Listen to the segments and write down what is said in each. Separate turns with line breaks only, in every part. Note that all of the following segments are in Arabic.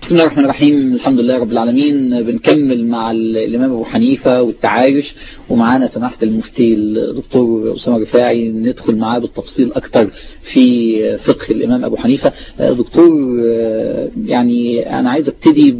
بسم الله الرحمن الرحيم. الحمد لله رب العالمين. بنكمل مع الإمام أبو حنيفة والتعايش، ومعانا سماحة المفتي الدكتور أسامة رفاعي ندخل معاه بالتفصيل أكتر في فقه الإمام أبو حنيفة. دكتور، يعني أنا عايز ابتدي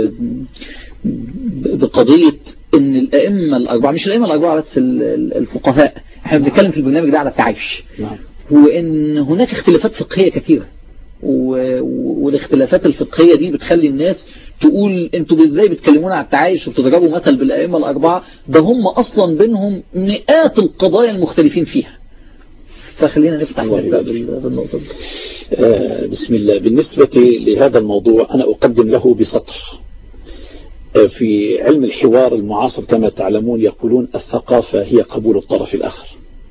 بقضية إن الأئمة الأربعة، مش الأئمة الأربعة بس، الفقهاء، احنا بنتكلم في البرنامج ده على التعايش، وإن هناك اختلافات فقهية كثيرة، والاختلافات الفقهية دي بتخلي الناس تقول انتوا ازاي بتكلمونا على التعايش وبتضربوا مثل بالأئمة الأربعة، ده هم أصلا بينهم مئات القضايا المختلفين فيها. فخلينا نفتح بالنقطة دي.
بسم الله. بالنسبة لهذا الموضوع أنا أقدم له بسطر. في علم الحوار المعاصر كما تعلمون يقولون الثقافة هي قبول الطرف الآخر،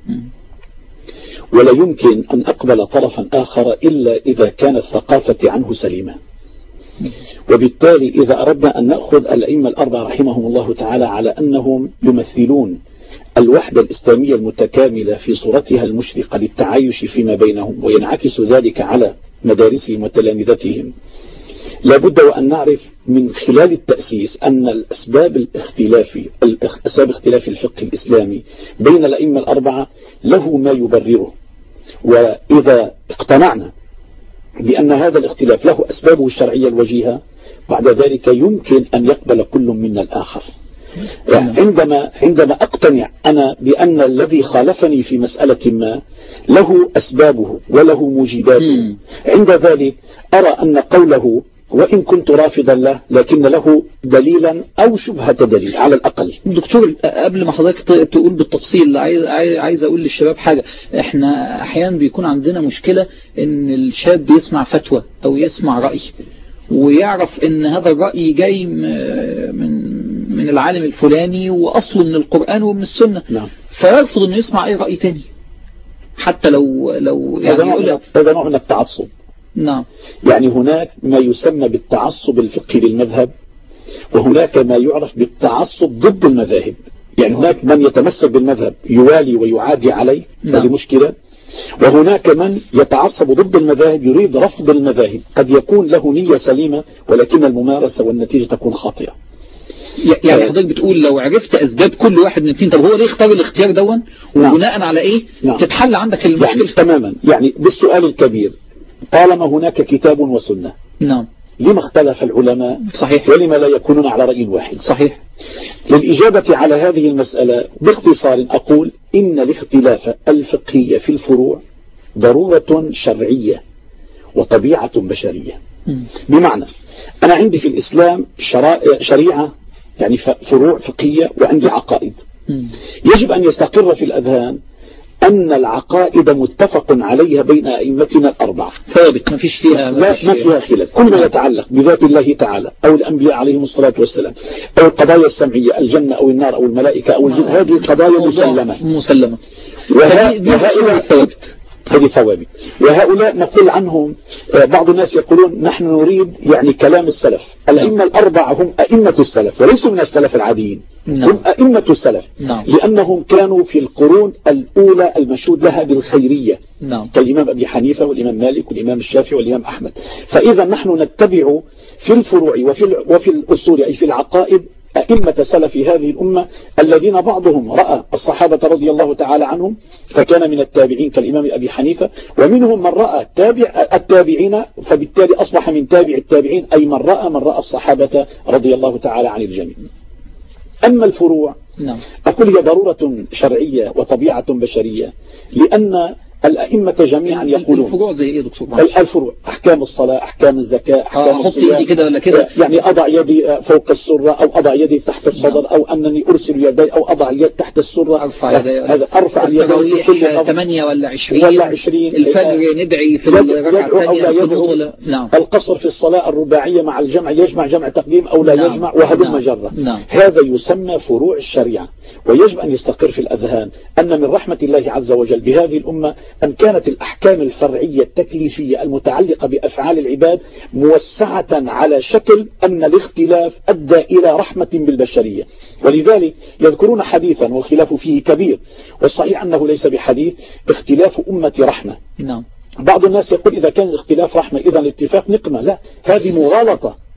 ولا يمكن أن أقبل طرفا آخر إلا إذا كانت ثقافتي عنه سليمة. وبالتالي إذا أردنا أن نأخذ الأئمة الأربعة رحمهم الله تعالى على أنهم يمثلون الوحدة الإسلامية المتكاملة في صورتها المشرقة للتعايش فيما بينهم، وينعكس ذلك على مدارسهم وتلامذتهم، لابد وأن نعرف من خلال التأسيس أن الأسباب اختلاف الفقه الإسلامي بين الأئمة الأربعة له ما يبرره. وإذا اقتنعنا بأن هذا الاختلاف له أسبابه الشرعية الوجيهة، بعد ذلك يمكن أن يقبل كل منا الآخر. عندما أقتنع أنا بأن الذي خالفني في مسألة ما له أسبابه وله موجباته، عند ذلك أرى أن قوله وإن كنت رافضا له لكن له دليلا أو شبهة دليل على الأقل.
دكتور، قبل ما حضرتك تقول بالتفصيل، عايز أقول للشباب حاجة. احنا أحيانا بيكون عندنا مشكلة إن الشاب يسمع فتوى أو يسمع رأي ويعرف إن هذا الرأي جاي من العالم الفلاني وأصله من القرآن ومن السنة،
نعم.
فيرفض إنه يسمع أي رأي تاني حتى لو يعني
هذا نوع من التعصب.
نعم.
يعني هناك ما يسمى بالتعصب الفقهي للمذهب، وهناك ما يعرف بالتعصب ضد المذاهب. يعني هناك من يتمسك بالمذهب يوالي ويعادي عليه، هذه مشكلة. وهناك من يتعصب ضد المذاهب يريد رفض المذاهب، قد يكون له نية سليمة ولكن الممارسة والنتيجة تكون خاطئة.
يعني حضرتك بتقول لو عرفت أسباب كل واحد من الاثنين، طب هو ليه اختار الاختيار دون وبناء على إيه تتحل عندك المشكلة؟
يعني تماما. يعني بالسؤال الكبير، طالما هناك كتاب وسنة،
نعم،
لما اختلف العلماء؟
صحيح.
ولما لا يكونون على رأي واحد؟
صحيح.
للإجابة على هذه المسألة باختصار أقول إن الاختلاف الفقهي في الفروع ضرورة شرعية وطبيعة بشرية. بمعنى أنا عندي في الإسلام شريعة، يعني فروع فقهية، وعندي عقائد. يجب أن يستقر في الأذهان أن العقائد متفق عليها بين أئمتنا الأربعة،
ثابت، ما فيها
خلاف. كل ما يتعلق بذات الله تعالى أو الأنبياء عليهم الصلاة والسلام أو القضايا السمعية، الجنة أو النار أو الملائكة أو الجن، هذه قضايا مسلمة. هذه ثوابت. وهؤلاء نقول عنهم، بعض الناس يقولون نحن نريد يعني كلام السلف. الأئمة الأربعة هم أئمة السلف وليسوا من السلف العاديين، هم أئمة السلف، لأنهم كانوا في القرون الأولى المشهود لها بالخيرية، كالإمام أبي حنيفة والإمام مالك والإمام الشافعي والإمام أحمد. فإذا نحن نتبع في الفروع وفي الأصول أي في العقائد أئمة سلف هذه الأمة، الذين بعضهم رأى الصحابة رضي الله تعالى عنهم فكان من التابعين كالإمام أبي حنيفة، ومنهم من رأى التابعين فبالتالي أصبح من تابع التابعين، أي من رأى الصحابة رضي الله تعالى عن الجميع. أما الفروع أقول هي ضرورة شرعية وطبيعة بشرية، لأن الأئمة جميعا يقولون
الفروع زي إيه دكتور؟
الفروع أحكام الصلاة، أحكام الزكاة، أحكام
الصيام، كده ولا كده،
يعني أضع يدي فوق السرة أو أضع يدي تحت الصدر، أو أنني أرسل يدي أو أضع اليد تحت السرة،
أرفع اليدين 8 ولا 20 الفجر ندعي في الركعة الثانية،
القصر في الصلاة الرباعية مع الجمع، يجمع جمع تقديم أو لا يجمع، وهدم مجرة. هذا يسمى فروع الشريعة. ويجب أن يستقر في الأذهان أن من رحمة الله عز وجل بهذه الأمة أن كانت الأحكام الفرعية التكليفية المتعلقة بأفعال العباد موسعة على شكل أن الاختلاف أدى إلى رحمة بالبشرية. ولذلك يذكرون حديثا والخلاف فيه كبير، والصحيح أنه ليس بحديث، اختلاف أمة رحمة. بعض الناس يقول إذا كان الاختلاف رحمة إذا الاتفاق نقمة. لا، هذه مغالطة.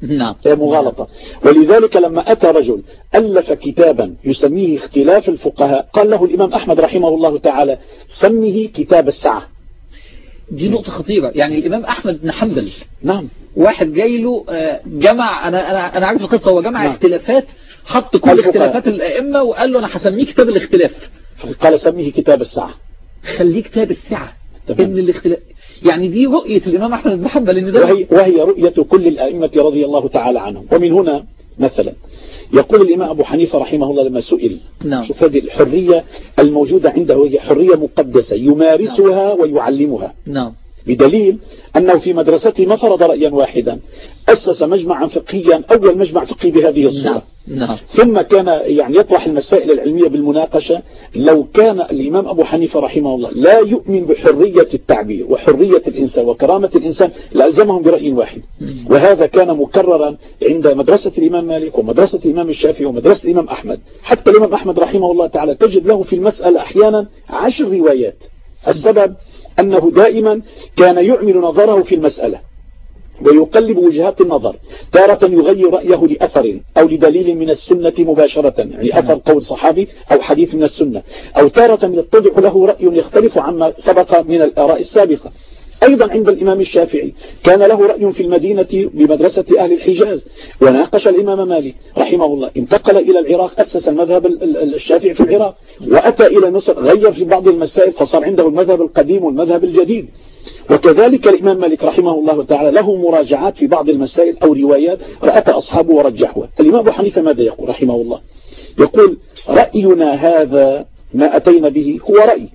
نعم.
مغالطة. ولذلك لما أتى رجل ألف كتابا يسميه اختلاف الفقهاء قال له الإمام أحمد رحمه الله تعالى سميه كتاب السعة.
دي نقطة خطيرة. يعني الإمام أحمد بن حنبل
نعم
واحد جاي له جمع، أنا عارف القصة، هو جمع اختلافات، حط كل اختلافات الأئمة وقال له أنا هسميه كتاب الاختلاف،
قال سميه كتاب السعة،
خليه كتاب السعة. إن الاختلاف يعني دي رؤية الإمام أحمد بن حنبل، إن ده
وهي رؤية كل الأئمة رضي الله تعالى عنهم. ومن هنا مثلا يقول الإمام أبو حنيفة رحمه الله لما سئل،
نعم.
شوف هذه الحرية الموجودة عنده هي حرية مقدسة يمارسها ويعلمها،
نعم.
بدليل أنه في مدرسته ما فرض رأيا واحدا، أسس مجمعا فقهيا، أول مجمع فقهي بهذه الصورة.
نعم.
ثم كان يعني يطرح المسائل العلمية بالمناقشة. لو كان الإمام أبو حنيفة رحمه الله لا يؤمن بحرية التعبير وحرية الإنسان وكرامة الإنسان لألزمهم برأي واحد. وهذا كان مكررا عند مدرسة الإمام مالك ومدرسة الإمام الشافعي ومدرسة الإمام أحمد. حتى الإمام أحمد رحمه الله تعالى تجد له في المسألة أحيانا 10 روايات. السبب أنه دائما كان يعمل نظره في المسألة ويقلب وجهات النظر، تارة يغير رأيه لأثر أو لدليل من السنة مباشرة، يعني أثر قول صحابي أو حديث من السنة، أو تارة يتضح له رأي يختلف عما سبق من الآراء السابقة. أيضا عند الإمام الشافعي كان له رأي في المدينة بمدرسة أهل الحجاز وناقش الإمام مالك رحمه الله، انتقل إلى العراق أسس المذهب الشافعي في العراق، وأتى إلى مصر غير في بعض المسائل فصار عنده المذهب القديم والمذهب الجديد. وكذلك الإمام مالك رحمه الله تعالى له مراجعات في بعض المسائل أو روايات رأت أصحابه ورجحوها. الإمام أبو حنيفة ماذا يقول رحمه الله؟ يقول رأينا هذا ما أتينا به هو رأي،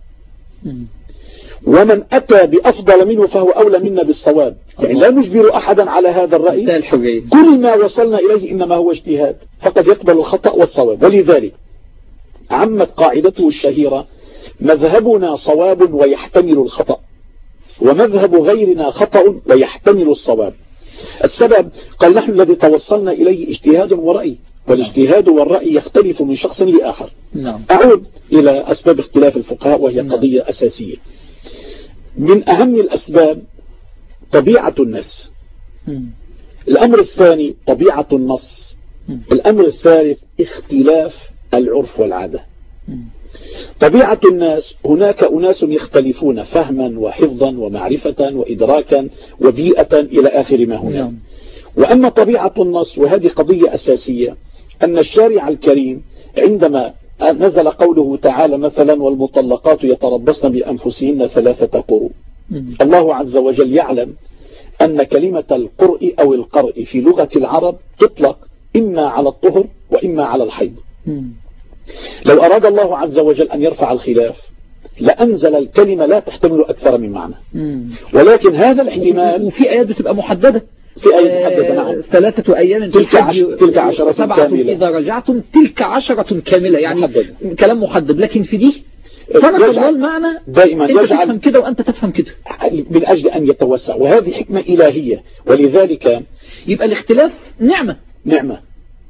ومن أتى بأفضل منه فهو أولى منا بالصواب، يعني لا نجبر أحدا على هذا الرأي، كل ما وصلنا إليه إنما هو اجتهاد فقد يقبل الخطأ والصواب. ولذلك عمت قاعدته الشهيرة مذهبنا صواب ويحتمل الخطأ، ومذهب غيرنا خطأ ويحتمل الصواب. السبب قال نحن الذي توصلنا إليه اجتهاد ورأي، والاجتهاد والرأي يختلف من شخص لآخر. أعود إلى أسباب اختلاف الفقهاء وهي قضية أساسية. من أهم الأسباب طبيعة الناس، الأمر الثاني طبيعة النص، الأمر الثالث اختلاف العرف والعادة. طبيعة الناس هناك أناس يختلفون فهما وحفظا ومعرفة وإدراكا وبيئة إلى آخر ما هناك. وأما طبيعة النص وهذه قضية أساسية، أن الشارع الكريم عندما نزل قوله تعالى مثلا والمطلقات يتربصن بأنفسهن 3 قروء، الله عز وجل يعلم أن كلمة القرء أو القرء في لغة العرب تطلق إما على الطهر وإما على الحيض. لو أراد الله عز وجل أن يرفع الخلاف لأنزل الكلمة لا تحتمل أكثر من معنى، ولكن هذا الاحتمال
وفي آيات بتبقى محددة،
في آيات محددة. نعم
3 أيام
تلك 10 كاملة
إذا رجعتم تلك 10 كاملة، يعني محدد. كلام محدد. لكن في دي فرق الله المعنى
دائما
أنت تفهم كده وأنت تفهم كده
من أجل أن يتوسع، وهذه حكمة إلهية. ولذلك
يبقى الاختلاف نعمة.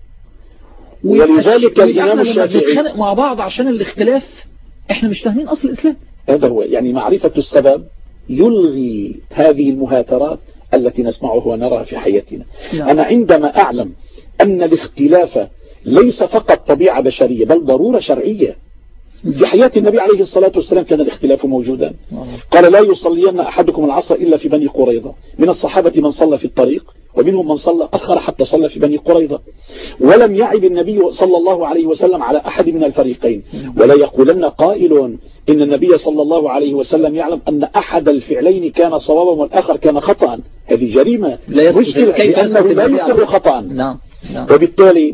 ولذلك الإمام الشافعي
بنتخانق مع بعض عشان الاختلاف، احنا مش فاهمين أصل الإسلام.
هذا هو، يعني معرفة السبب يلغي هذه المهاترات التي نسمعها ونراها في حياتنا. أنا عندما أعلم أن الاختلاف ليس فقط طبيعة بشرية بل ضرورة شرعية. في حياة النبي عليه الصلاة والسلام كان الاختلاف موجودا. قال لا يصلين أحدكم العصر إلا في بني قريظة، من الصحابة من صلى في الطريق ومنهم من صلى أخر حتى صلى في بني قريظة. ولم يعب النبي صلى الله عليه وسلم على أحد من الفريقين، ولا يقولن قائل إن النبي صلى الله عليه وسلم يعلم أن أحد الفعلين كان صوابا والآخر كان خطأ. هذه جريمة مشكلة لأنه لا يصر خطأ. وبالتالي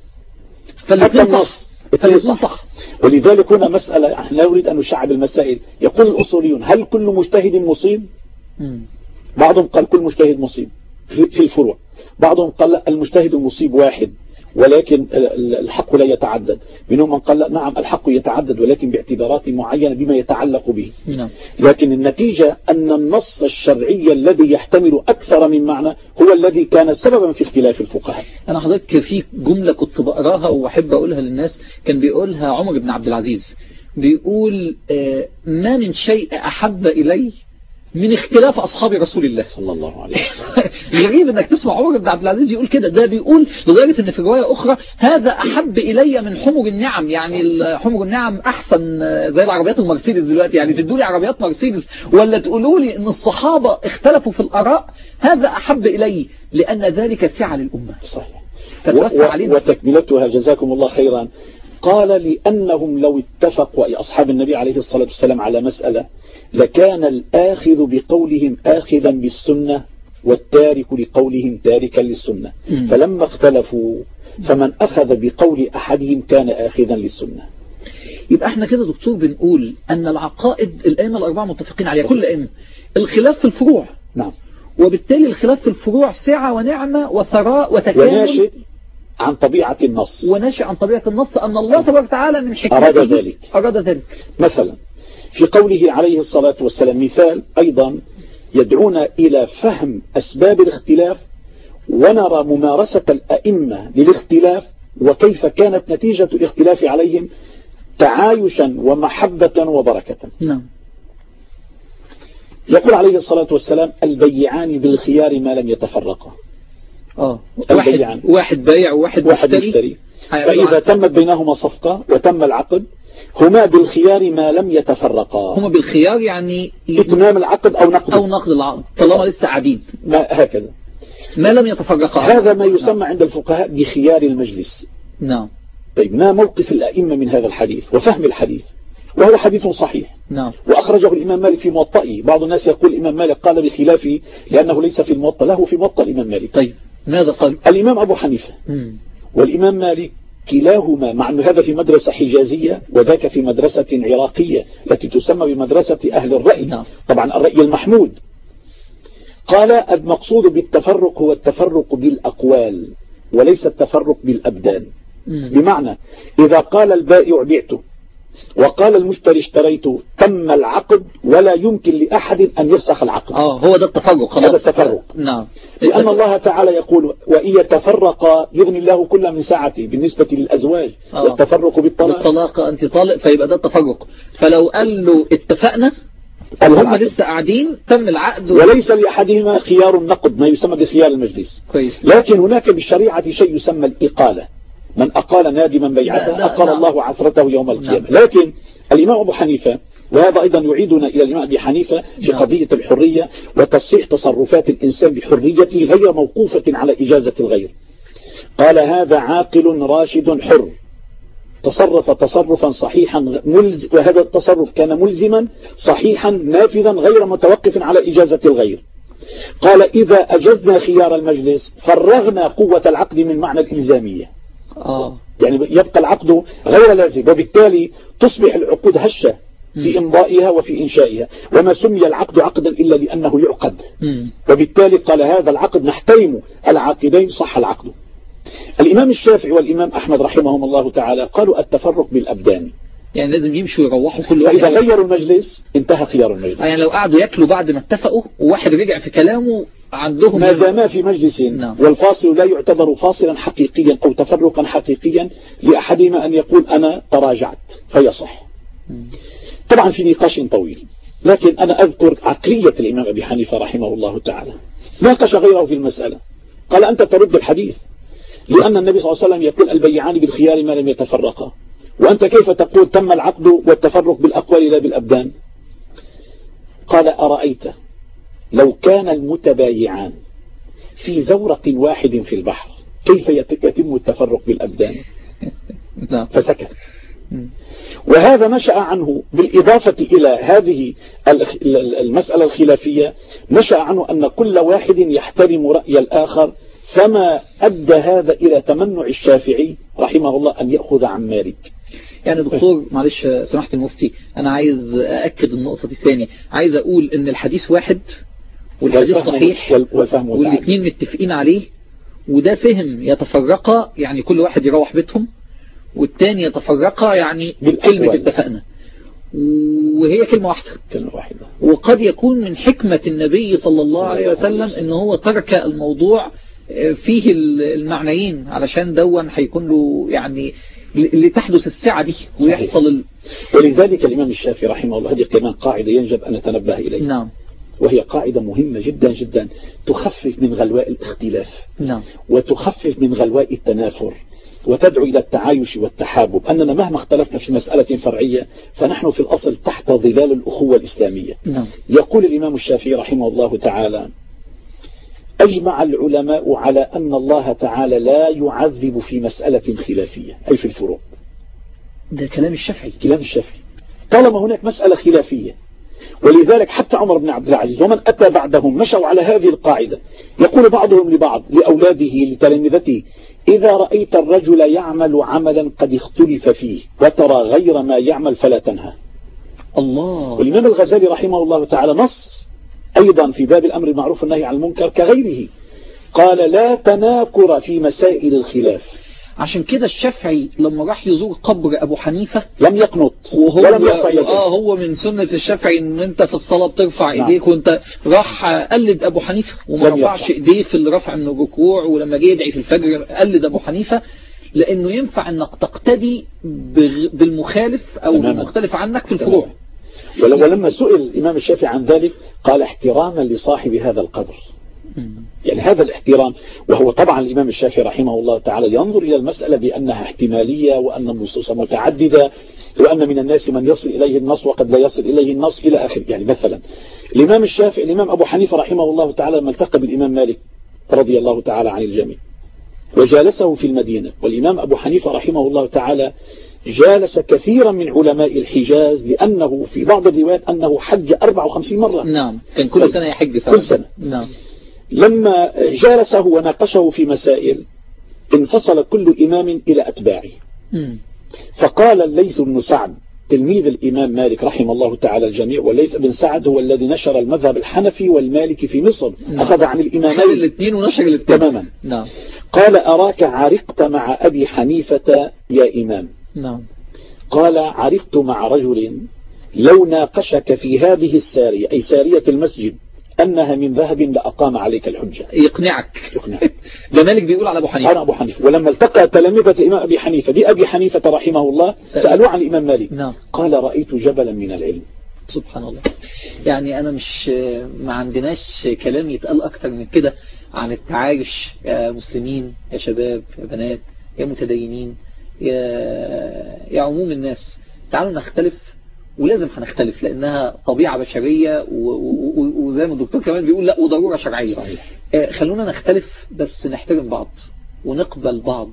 فالنص صح.
ولذلك هنا مسألة لا أريد أن نشعب المسائل. يقول الأصوليون هل كل مجتهد مصيب؟ بعضهم قال كل مجتهد مصيب في الفروع، بعضهم قال المجتهد المصيب واحد ولكن الحق لا يتعدد، منهم من قال نعم الحق يتعدد ولكن باعتبارات معينة بما يتعلق به. لكن النتيجة أن النص الشرعي الذي يحتمل أكثر من معنى هو الذي كان سببا في اختلاف الفقهاء.
أنا حضرتك في جملة كنت بقراها وأحب أقولها للناس، كان بيقولها عمر بن عبد العزيز، بيقول ما من شيء أحب إلي من اختلاف أصحاب رسول الله
صلى الله عليه وسلم.
غريب انك تسمع عمر بن عبد العزيز يقول كده. ده بيقول لدرجة ان في رواية اخرى هذا احب الي من حمر النعم، يعني حمر النعم احسن زي العربيات المرسيدس دلوقتي، يعني تدوا لي عربيات مرسيدس ولا تقولوا لي ان الصحابة اختلفوا في الاراء، هذا احب الي لان ذلك سعة للامة.
صحيح.
وتكملتها
جزاكم الله خيرا، قال لأنهم لو اتفقوا أصحاب النبي عليه الصلاة والسلام على مسألة لكان الآخذ بقولهم آخذا بالسنة والتارك لقولهم تاركا للسنة. فلما اختلفوا فمن أخذ بقول أحدهم كان آخذا للسنة.
يبقى احنا كده دكتور بنقول أن العقائد الأئمة الأربعة متفقين عليها، كل أئمة. الخلاف في الفروع.
نعم.
وبالتالي الخلاف في الفروع سعة ونعمة وثراء وتكامل،
وناشئ عن طبيعة النص،
وناشئ عن طبيعة النص أن الله تبارك وتعالى من حكمته أراد ذلك.
مثلا في قوله عليه الصلاة والسلام مثال أيضا يدعونا إلى فهم أسباب الاختلاف ونرى ممارسة الأئمة للاختلاف وكيف كانت نتيجة الاختلاف عليهم تعايشا ومحبة وبركة.
نعم.
يقول عليه الصلاة والسلام البيعان بالخيار ما لم يتفرقا.
واحد بايع وواحد مشتري،
فإذا تمت بينهما صفقة وتم العقد هما بالخيار ما لم يتفرقا.
هما بالخيار يعني
إتمام العقد أو نقض
العقد طالما لسه قاعدين،
هكذا
ما لم يتفرقا.
هذا ما يسمى عند الفقهاء بخيار المجلس.
نعم.
طيب ما موقف الأئمة من هذا الحديث وفهم الحديث؟ وهو حديث صحيح.
نعم.
وأخرجه الإمام مالك في موطئه. بعض الناس يقول الإمام مالك قال بخلافه لأنه ليس في الموطأ، له في موطأ الإمام مالك.
طيب ماذا قال؟
الإمام أبو حنيفة والإمام مالك كلاهما، مع أن هذا في مدرسة حجازية وذاك في مدرسة عراقية التي تسمى بمدرسة أهل الرأي.
نعم.
طبعا الرأي المحمود. قال المقصود بالتفرق هو التفرق بالأقوال وليس التفرق بالأبدان. بمعنى إذا قال البائع بعته وقال المشتري اشتريته تم العقد ولا يمكن لأحد أن يفسخ العقد.
هو ده التفرق خلاص.
هذا التفرق.
نعم.
لأن الله تعالى يقول وإن يتفرق يغني الله كل من سعته بالنسبة للأزواج. والتفرق
بالطلاق أنت طالق، فيبقى ده التفرق. فلو قال له اتفقنا هم لسه قاعدين تم العقد
وليس لأحدهما خيار النقد ما يسمى بخيار المجلس.
كويس.
لكن هناك بالشريعة شيء يسمى الإقالة. من أقال نادما بيعته أقال الله عثرته يوم القيامة. لكن الإمام أبو حنيفة، وهذا أيضا يعيدنا إلى الإمام أبي حنيفة في قضية الحرية وتصحيح تصرفات الإنسان بحريته غير موقوفة على إجازة الغير، قال هذا عاقل راشد حر تصرف تصرفا صحيحا وهذا التصرف كان ملزما صحيحا نافذا غير متوقف على إجازة الغير. قال إذا أجزنا خيار المجلس فرغنا قوة العقد من معنى الإلزامية. يعني يبقى العقد غير لازم، وبالتالي تصبح العقود هشة في إمضائها وفي إنشائها، وما سمي العقد عقدا إلا لأنه يعقد. وبالتالي قال هذا العقد نحترم العاقدين صح العقد. الإمام الشافعي والإمام أحمد رحمهم الله تعالى قالوا التفرق بالأبدان،
يعني لازم يمشوا يروحوا كل واحد.
فإذا غيروا المجلس انتهى خيار المجلس.
يعني لو قعدوا يأكلوا بعد ما اتفقوا وواحد رجع في كلامه عندهم
ما داما في مجلس والفاصل لا يعتبر فاصلا حقيقيا أو تفرقا حقيقيا لأحدهما أن يقول أنا تراجعت فيصح. طبعا في نقاش طويل، لكن أنا أذكر عقلية الإمام أبي حنيفة رحمه الله تعالى. ناقش غيره في المسألة، قال أنت ترد الحديث لأن النبي صلى الله عليه وسلم يقول البيعان بالخيار ما لم يتفرقا، وأنت كيف تقول تم العقد والتفرق بالأقوال لا بالأبدان؟ قال أرأيت لو كان المتبايعان في زورق واحد في البحر كيف يتم التفرق بالأبدان؟ فسكت. وهذا نشأ عنه بالإضافة إلى هذه المسألة الخلافية، نشأ عنه أن كل واحد يحترم رأي الآخر، فما أدى هذا إلى تمنع الشافعي رحمه الله أن يأخذ عن مالك.
يعني دكتور معلش سمحت المفتي، أنا عايز أأكد النقطة دي ثاني. عايز أقول إن الحديث واحد والحديث صحيح والاثنين متفقين عليه، وده فهم يتفرقا يعني كل واحد يروح بيتهم، والتاني يتفرقا يعني كلمة اتفقنا، وهي كلمة واحدة. وقد يكون من حكمة النبي صلى الله عليه وسلم إن هو ترك الموضوع فيه المعنيين علشان دون هيكون له يعني لتحدث السعة دي ويحصل
ولذلك الإمام الشافعي رحمه الله هذه كمان قاعدة ينجب أن نتنبه إليها.
نعم.
وهي قاعدة مهمة جدا جدا تخفف من غلواء الاختلاف وتخفف من غلواء التنافر وتدعو إلى التعايش والتحابب، أننا مهما اختلفنا في مسألة فرعية فنحن في الأصل تحت ظلال الأخوة الإسلامية. يقول الإمام الشافعي رحمه الله تعالى: أجمع العلماء على أن الله تعالى لا يعذب في مسألة خلافية، أي في الفروع.
ده كلام الشافعي.
كلام الشافعي طالما هناك مسألة خلافية. ولذلك حتى عمر بن عبد العزيز ومن أتى بعدهم مشوا على هذه القاعدة. يقول بعضهم لبعض لأولاده لتلامذته: إذا رأيت الرجل يعمل عملا قد اختلف فيه وترى غير ما يعمل فلا تنهى.
الله.
والإمام الغزالي رحمه الله تعالى نص أيضا في باب الأمر المعروف والنهي عن المنكر كغيره، قال: لا تناكر في مسائل الخلاف.
عشان كده الشافعي لما راح يزور قبر أبو حنيفة
لم يقنط ولم يرفع يديه.
هو من سنة الشافعي ان انت في الصلاة بترفع ايديك، وانت راح قلد ابو حنيفة وما رفعش ايديه في الرفع من الركوع، ولما جه يدعي في الفجر قلد ابو حنيفة، لانه ينفع انك تقتدي بالمخالف او المختلف عنك في الفروع.
ولما سئل الإمام الشافعي عن ذلك قال: احتراما لصاحب هذا القبر. يعني هذا الاحترام. وهو طبعا الإمام الشافعي رحمه الله تعالى ينظر إلى المسألة بأنها احتمالية، وأن النصوص متعددة، وأن من الناس من يصل إليه النص وقد لا يصل إليه النص إلى آخر. يعني مثلا الإمام الشافعي، الإمام أبو حنيفة رحمه الله تعالى لما التقى بالإمام مالك رضي الله تعالى عن الجميع وجالسه في المدينة، والإمام أبو حنيفة رحمه الله تعالى جالس كثيرا من علماء الحجاز، لأنه في بعض الروايات أنه حج 54 مرة.
نعم، كان كل سنة يحج
كل سنة.
نعم.
لما جالسه وناقشه في مسائل انفصل كل إمام إلى أتباعه. فقال الليث بن سعد تلميذ الإمام مالك رحمه الله تعالى الجميع، والليث بن سعد هو الذي نشر المذهب الحنفي والمالكي في مصر. أخذ عن الإمامين
الاثنين ونشر الاثنين
تماما.
نعم.
قال: أراك عرقت مع أبي حنيفة يا إمام.
نعم.
قال: عرفت مع رجل لو ناقشك في هذه السارية، أي سارية المسجد، أنها من ذهب لأقام عليك الحجة.
يقنعك. ده مالك بيقول على أبو حنيفة.
على أبو حنيفة. ولما التقى تلامذة الإمام أبي حنيفة بأبي حنيفة رحمه الله سألوه عن الإمام مالك.
نعم.
قال: رأيت جبلا من العلم.
سبحان الله. يعني أنا ما عندناش كلام يتقال أكتر من كده عن التعايش يا مسلمين، يا شباب، يا بنات، يا متدينين، يا عموم الناس. تعالوا نختلف، ولازم هنختلف لأنها طبيعة بشرية، وزي ما الدكتور كمان بيقول لا، وضرورة شرعية. خلونا نختلف بس نحترم بعض ونقبل بعض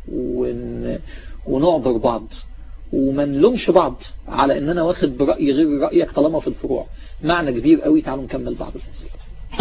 ونعذر بعض، وما نلومش بعض على اننا واخد برأي غير رأيك طالما في الفروع. معنى كبير قوي. تعالوا نكمل بعض الفصل.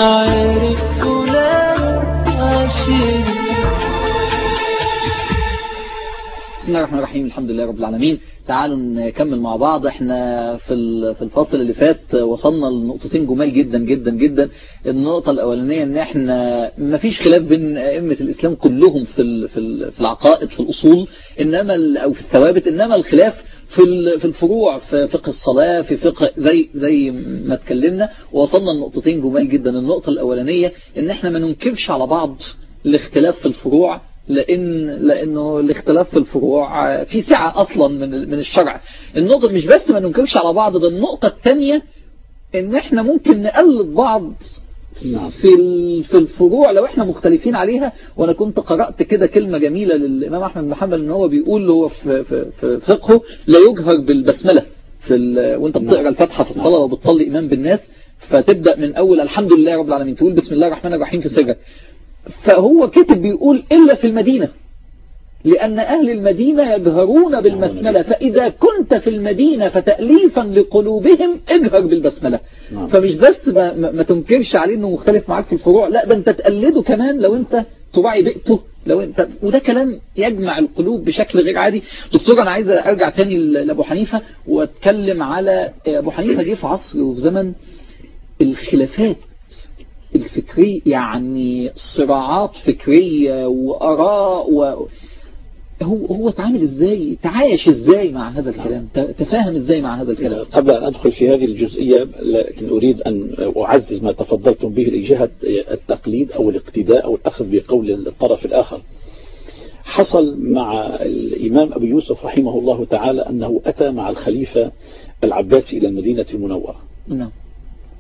بسم الله الرحمن الرحيم، الحمد لله رب العالمين. تعالوا نكمل مع بعض. احنا في الفصل اللي فات وصلنا لنقطتين جمال جدا جدا جدا. النقطة الأولانية ان احنا ما فيش خلاف بين أئمة الإسلام كلهم في العقائد، في الأصول، انما او في الثوابت، انما الخلاف في الفروع، في فقه الصلاة، في فقه زي ما اتكلمنا. ووصلنا لنقطتين جمال جدا. النقطة الأولانية ان احنا ما ننكرش على بعض الاختلاف في الفروع، لأنه الاختلاف في الفروع في سعة أصلا من الشرع. النقطة مش بس ما ننكرش على بعض، ده النقطة الثانية ان احنا ممكن نقلد بعض في الفروع لو احنا مختلفين عليها. وانا كنت قرأت كده كلمة جميلة للإمام أحمد بن حنبل، ان هو بيقول هو في فقهه لا يجهر بالبسملة وانت بتقرأ الفاتحة في الصلاة وبتصلي إمام بالناس، فتبدأ من أول الحمد لله رب العالمين، تقول بسم الله الرحمن الرحيم في سرك. فهو كتب بيقول إلا في المدينة، لأن أهل المدينة يجهرون بالبسملة، فإذا كنت في المدينة فتأليفا لقلوبهم اجهر بالبسملة. فمش بس ما تنكرش عليه أنه مختلف معاك في الفروع، لا ده أنت تقلده كمان لو أنت تراعي بيئته، لو أنت، وده كلام يجمع القلوب بشكل غير عادي. دكتور أنا عايز أرجع تاني لأبو حنيفة وأتكلم على أبو حنيفة. جه في عصر وفي زمن الخلافات الفكرية، يعني صراعات فكرية وآراء، هو تعامل ازاي، تعايش ازاي مع هذا الكلام، تفاهم ازاي مع هذا الكلام؟
قبل أن أدخل في هذه الجزئية، لكن أريد أن أعزز ما تفضلتم به لجهة التقليد أو الاقتداء أو الأخذ بقول الطرف الآخر. حصل مع الإمام أبي يوسف رحمه الله تعالى أنه أتى مع الخليفة العباسي إلى المدينة المنورة.
نعم.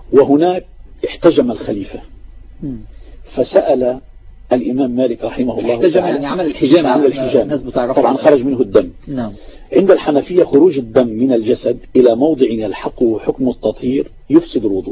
وهناك احتجم الخليفة فسأل الإمام مالك رحمه الله تعالى،
يعني عمل الحجام، الناس بتعرف
طبعا خرج منه الدم.
نعم.
عند الحنفية خروج الدم من الجسد إلى موضع يلحقه حكم التطهير يفسد الوضوء.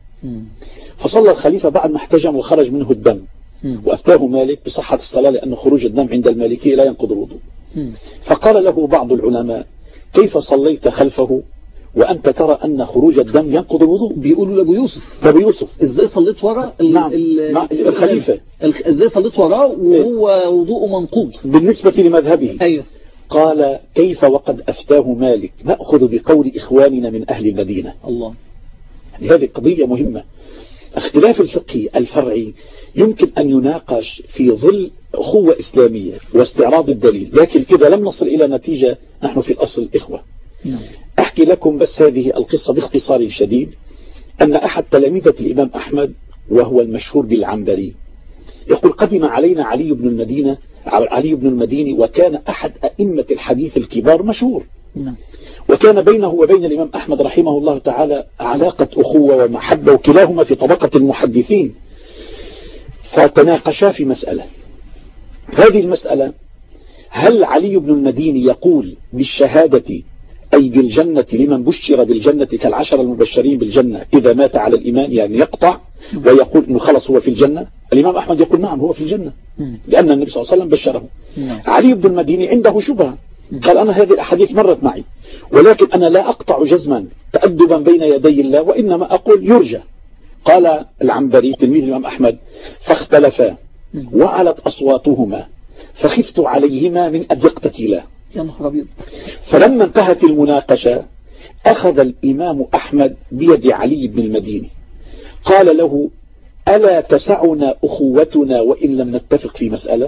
فصلى الخليفة بعد ما احتجم وخرج منه الدم، وأفتاه مالك بصحة الصلاة لأن خروج الدم عند المالكية لا ينقض الوضوء. فقال له بعض العلماء كيف صليت خلفه وأنت ترى أن خروج الدم ينقض الوضوء؟
بيقولوا لأبو يوسف
إزاي
صليت وراء
الخليفة،
إزاي صليت وراء وهو وضوء منقوض
بالنسبة لمذهبه؟
أيوه.
قال كيف وقد أفتاه مالك نأخذ بقول إخواننا من أهل المدينة.
الله.
هذه قضية مهمة. اختلاف الفقه الفرعي يمكن أن يناقش في ظل أخوة إسلامية واستعراض الدليل، لكن إذا لم نصل إلى نتيجة نحن في الأصل إخوة. أحكي لكم بس هذه القصة باختصار شديد. أن أحد تلاميذة الإمام أحمد وهو المشهور بالعنبري يقول قدم علينا علي بن المديني وكان أحد أئمة الحديث الكبار مشهور، وكان بينه وبين الإمام أحمد رحمه الله تعالى علاقة أخوة ومحبة، وكلاهما في طبقة المحدثين. فتناقشا في مسألة، هذه المسألة هل علي بن المديني يقول بالشهادة أي بالجنة لمن بشر بالجنة كالعشر المبشرين بالجنة إذا مات على الإيمان، يعني يقطع ويقول إنه خلص هو في الجنة؟ الإمام أحمد يقول نعم هو في الجنة لأن النبي صلى الله عليه وسلم بشره. علي بن المديني عنده شبهة، قال أنا هذه الأحاديث مرت معي ولكن أنا لا أقطع جزما تأدبا بين يدي الله وإنما أقول يرجى. قال العنبري تلميذ الإمام أحمد فاختلفا وعلت أصواتهما فخفت عليهما من أدقة الله. فلما انتهت المناقشة أخذ الإمام أحمد بيد علي بن المديني قال له ألا تسعنا أخوتنا وإن لم نتفق في مسألة؟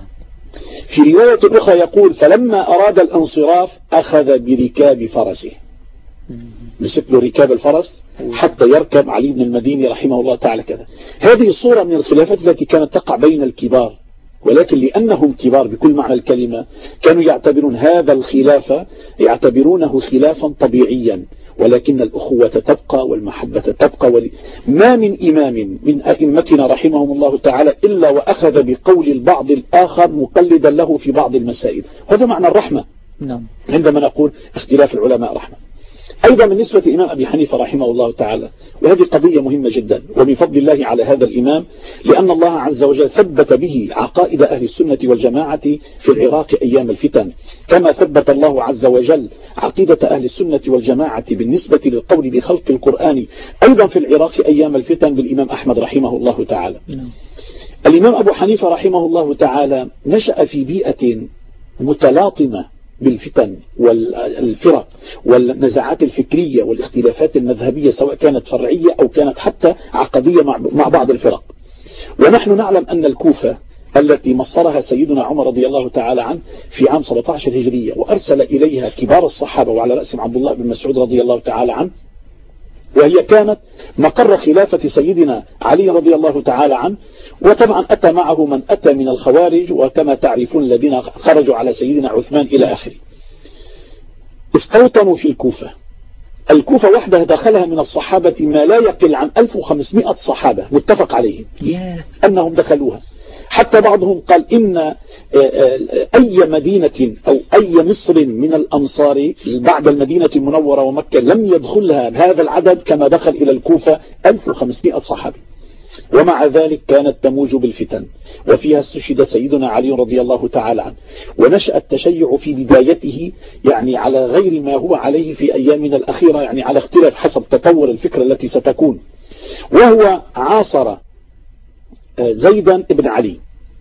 في رواية أخرى يقول فلما أراد الانصراف أخذ بركاب فرسه، مسك له ركاب الفرس حتى يركب علي بن المديني رحمه الله تعالى كذا. هذه الصورة من الخلافات التي كانت تقع بين الكبار، ولكن لأنهم كبار بكل معنى الكلمة كانوا يعتبرون هذا الخلافة يعتبرونه خلافا طبيعيا، ولكن الأخوة تبقى والمحبة تبقى. ما من إمام من أئمتنا رحمهم الله تعالى إلا وأخذ بقول البعض الآخر مقلدا له في بعض المسائل. هذا معنى الرحمة عندما نقول اختلاف العلماء رحمة. أيضا بالنسبة للإمام أبي حنيفة رحمه الله تعالى، وهذه قضية مهمة جدا ومن فضل الله على هذا الإمام لأن الله عز وجل ثبت به عقائد أهل السنة والجماعة في العراق أيام الفتن، كما ثبت الله عز وجل عقيدة أهل السنة والجماعة بالنسبة للقول بخلق القرآن أيضا في العراق أيام الفتن بالإمام أحمد رحمه الله تعالى. الإمام أبو حنيفة رحمه الله تعالى نشأ في بيئة متلاطمة بالفتن والفرق والنزاعات الفكرية والاختلافات المذهبية سواء كانت فرعية أو كانت حتى عقدية مع بعض الفرق. ونحن نعلم أن الكوفة التي مصرها سيدنا عمر رضي الله تعالى عنه في عام 17 هجرية وأرسل إليها كبار الصحابة وعلى رأسهم عبد الله بن مسعود رضي الله تعالى عنه، وهي كانت مقر خلافة سيدنا علي رضي الله تعالى عنه. وطبعا أتى معه من أتى من الخوارج وكما تعرفون الذين خرجوا على سيدنا عثمان إلى آخره. استوطنوا في الكوفة وحدها دخلها من الصحابة ما لا يقل عن 1500 صحابة متفق عليهم أنهم دخلوها. حتى بعضهم قال إن أي مدينة أو أي مصر من الأمصار بعد المدينة المنورة ومكة لم يدخلها بهذا العدد كما دخل إلى الكوفة 1500 صحابي. ومع ذلك كانت تموج بالفتن وفيها استشهد سيدنا علي رضي الله تعالى عنه. ونشأ التشيع في بدايته يعني على غير ما هو عليه في أيامنا الأخيرة، يعني على اختلاف حسب تطور الفكرة التي ستكون. وهو عاصر زيدا ابن علي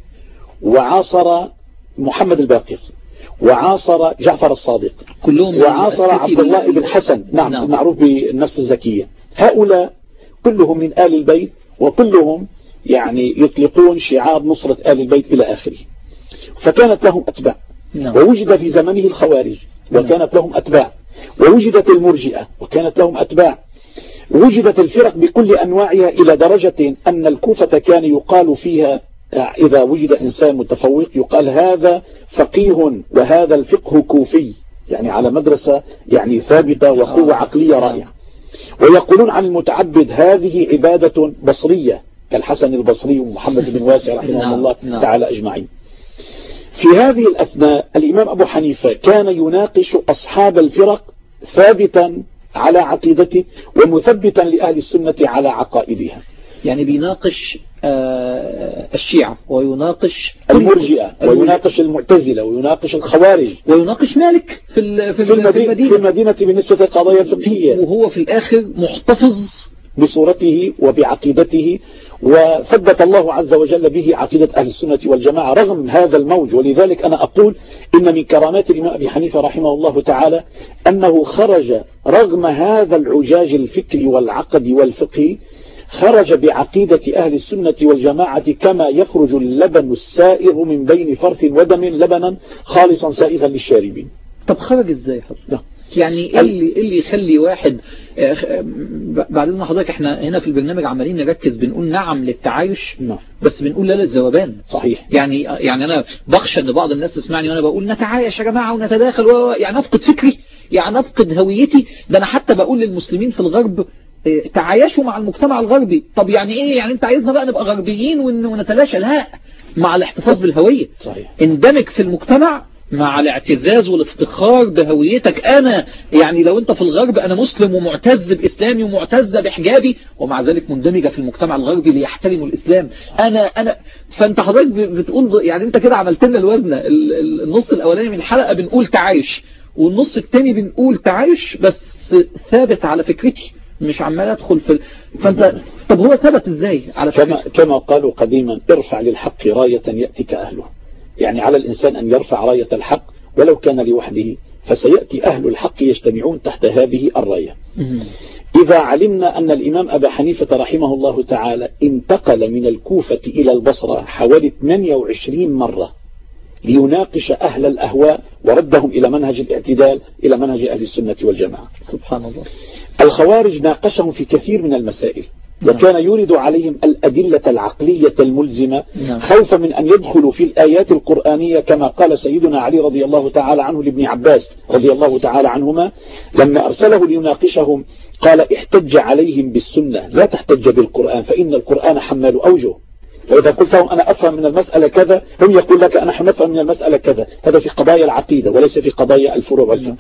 وعاصر محمد الباقر وعاصر جعفر الصادق وعاصر عبد الله بن حسن معروف بالنفس الزكية. هؤلاء كلهم من آل البيت وكلهم يعني يطلقون شعار نصرة آل البيت إلى آخره. فكانت لهم أتباع ووجد في زمنه الخوارج وكانت لهم أتباع، ووجدت المرجئة وكانت لهم أتباع، وجدت الفرق بكل أنواعها إلى درجة أن الكوفة كان يقال فيها إذا وجد إنسان متفوق يقال هذا فقيه وهذا الفقه كوفي، يعني على مدرسة يعني ثابتة وقوة عقلية رائعة. ويقولون عن المتعبد هذه عبادة بصرية كالحسن البصري ومحمد بن واسع رحمه الله تعالى أجمعين. في هذه الأثناء الإمام أبو حنيفة كان يناقش أصحاب الفرق ثابتا على عقيدته ومثبتا لأهل السنة على عقائدها.
يعني بيناقش الشيعة ويناقش
المرجئة ويناقش المعتزلة ويناقش الخوارج
ويناقش مالك في
المدينة بالنسبة للقضايا الفقهية،
وهو في الآخر محتفظ
بصورته وبعقيدته، وثبت الله عز وجل به عقيدة أهل السنة والجماعة رغم هذا الموج. ولذلك أنا أقول إن من كرامات الإمام أبي حنيفة رحمه الله تعالى أنه خرج رغم هذا العجاج الفكري والعقدي والفقهي، خرج بعقيدة أهل السنة والجماعة كما يخرج اللبن السائغ من بين فرث ودم لبنا خالصا سائغا للشاربين.
طب خرج ازاي حضرتك؟ يعني ايه اللي يخلي واحد بعدين حضرتك احنا هنا في البرنامج عمالين نركز بنقول نعم للتعايش بس بنقول لا للذوبان.
صحيح.
يعني انا بخشى ان بعض الناس تسمعني وانا بقول نتعايش يا جماعة ونتداخل يعني افقد فكري، يعني افقد هويتي. ده انا حتى بقول للمسلمين في الغرب تعايشوا مع المجتمع الغربي. طب يعني ايه؟ يعني انت عايزنا بقى نبقى غربيين ونتلاشى؟ لا، مع الاحتفاظ بالهوية.
صحيح.
اندمج في المجتمع مع الاعتزاز والافتخار بهويتك. انا يعني لو انت في الغرب انا مسلم ومعتز باسلامي ومعتز بحجابي، ومع ذلك مندمجة في المجتمع الغربي ليحترموا الاسلام. انا فانت حضرتك بتقول يعني انت كده عملت لنا الوزنة. النص الاولاني من الحلقة بنقول تعايش، والنص الثاني بنقول تعايش بس ثابت على فكرتي، مش عمال ادخل فانت طب هو ثبت ازاي على
كما قالوا قديما ارفع للحق راية يأتيك أهله. يعني على الإنسان أن يرفع راية الحق ولو كان لوحده، فسيأتي أهل الحق يجتمعون تحت هذه الراية. إذا علمنا أن الإمام أبا حنيفة رحمه الله تعالى انتقل من الكوفة إلى البصرة حوالي 28 مرة ليناقش أهل الأهواء وردهم إلى منهج الاعتدال، إلى منهج أهل السنة والجماعة.
سبحان الله.
الخوارج ناقشهم في كثير من المسائل، وكان يورد عليهم الأدلة العقلية الملزمة خوفا من أن يدخلوا في الآيات القرآنية، كما قال سيدنا علي رضي الله تعالى عنه لابن عباس رضي الله تعالى عنهما لما أرسله ليناقشهم قال احتج عليهم بالسنة لا تحتج بالقرآن فإن القرآن حمال أوجه. فإذا قلت لهم أنا أفهم من المسألة كذا، هم يقول لك أنا نفهم من المسألة كذا. هذا في قضايا العقيدة وليس في قضايا الفروع والفقه.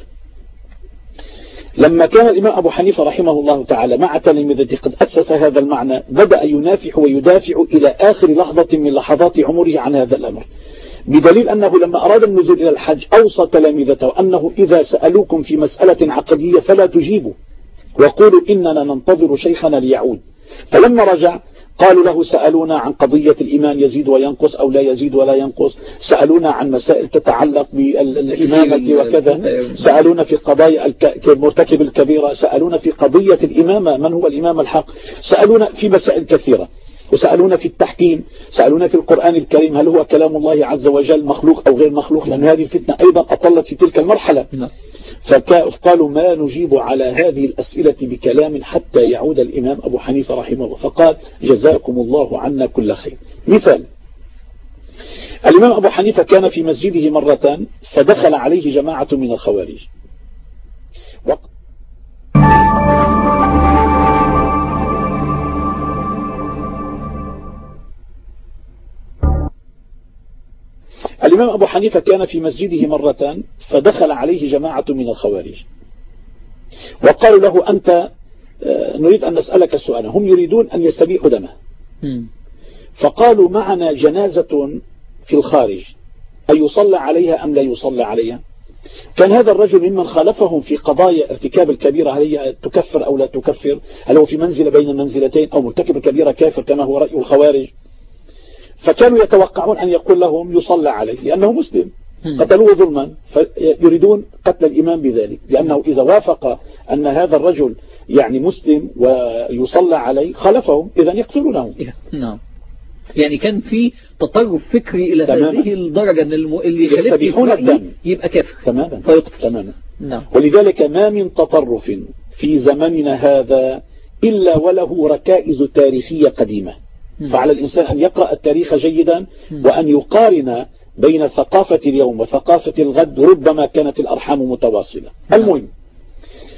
لما كان الإمام أبو حنيفة رحمه الله تعالى مع تلامذته قد أسس هذا المعنى، بدأ ينافح ويدافع إلى آخر لحظة من لحظات عمره عن هذا الأمر، بدليل أنه لما أراد النزول إلى الحج أوصى تلامذته أنه إذا سألوكم في مسألة عقدية فلا تجيبوا وقولوا إننا ننتظر شيخنا ليعود. فلما رجع قالوا له سألونا عن قضية الإيمان يزيد وينقص أو لا يزيد ولا ينقص، سألونا عن مسائل تتعلق بالإمامة وكذا، سألونا في قضايا مرتكب الكبيرة، سألونا في قضية الإمامة من هو الإمام الحق، سألونا في مسائل كثيرة، وسألونا في التحكيم، سألونا في القرآن الكريم هل هو كلام الله عز وجل مخلوق أو غير مخلوق، لأن هذه الفتنة أيضا أطلت في تلك المرحلة. فقالوا ما نجيب على هذه الأسئلة بكلام حتى يعود الإمام أبو حنيفة رحمه الله، فقال جزاكم الله عنا كل خير. مثال: الإمام أبو حنيفة كان في مسجده مرة فدخل عليه جماعة من الخوارج الإمام أبو حنيفة كان في مسجده مرة فدخل عليه جماعة من الخوارج وقالوا له أنت نريد أن نسألك سؤالا. هم يريدون أن يستبيحوا دمه، فقالوا معنا جنازة في الخارج أن يصلى عليها أم لا يصلى عليها؟ كان هذا الرجل ممن خالفهم في قضايا ارتكاب الكبيرة، هل هي تكفر أو لا تكفر، هل هو في منزلة بين المنزلتين أو مرتكب الكبيرة كافر كما هو رأي الخوارج. فكانوا يتوقعون أن يقول لهم يصلى عليه لأنه مسلم قتلوه ظلما، فيريدون قتل الإمام بذلك، لأنه إذا وافق أن هذا الرجل يعني مسلم ويصلى عليه خالفهم، إذا يقتلونه.
نعم. يعني كان في تطرف فكري إلى هذه الدرجة أن اللي
يستبيحون الدم
يبقى كافر
تماما.
تماما. نعم.
ولذلك ما من تطرف في زمننا هذا إلا وله ركائز تاريخية قديمة. فعلى الإنسان أن يقرأ التاريخ جيدا وأن يقارن بين ثقافة اليوم وثقافة الغد، ربما كانت الأرحام متواصلة. المهم،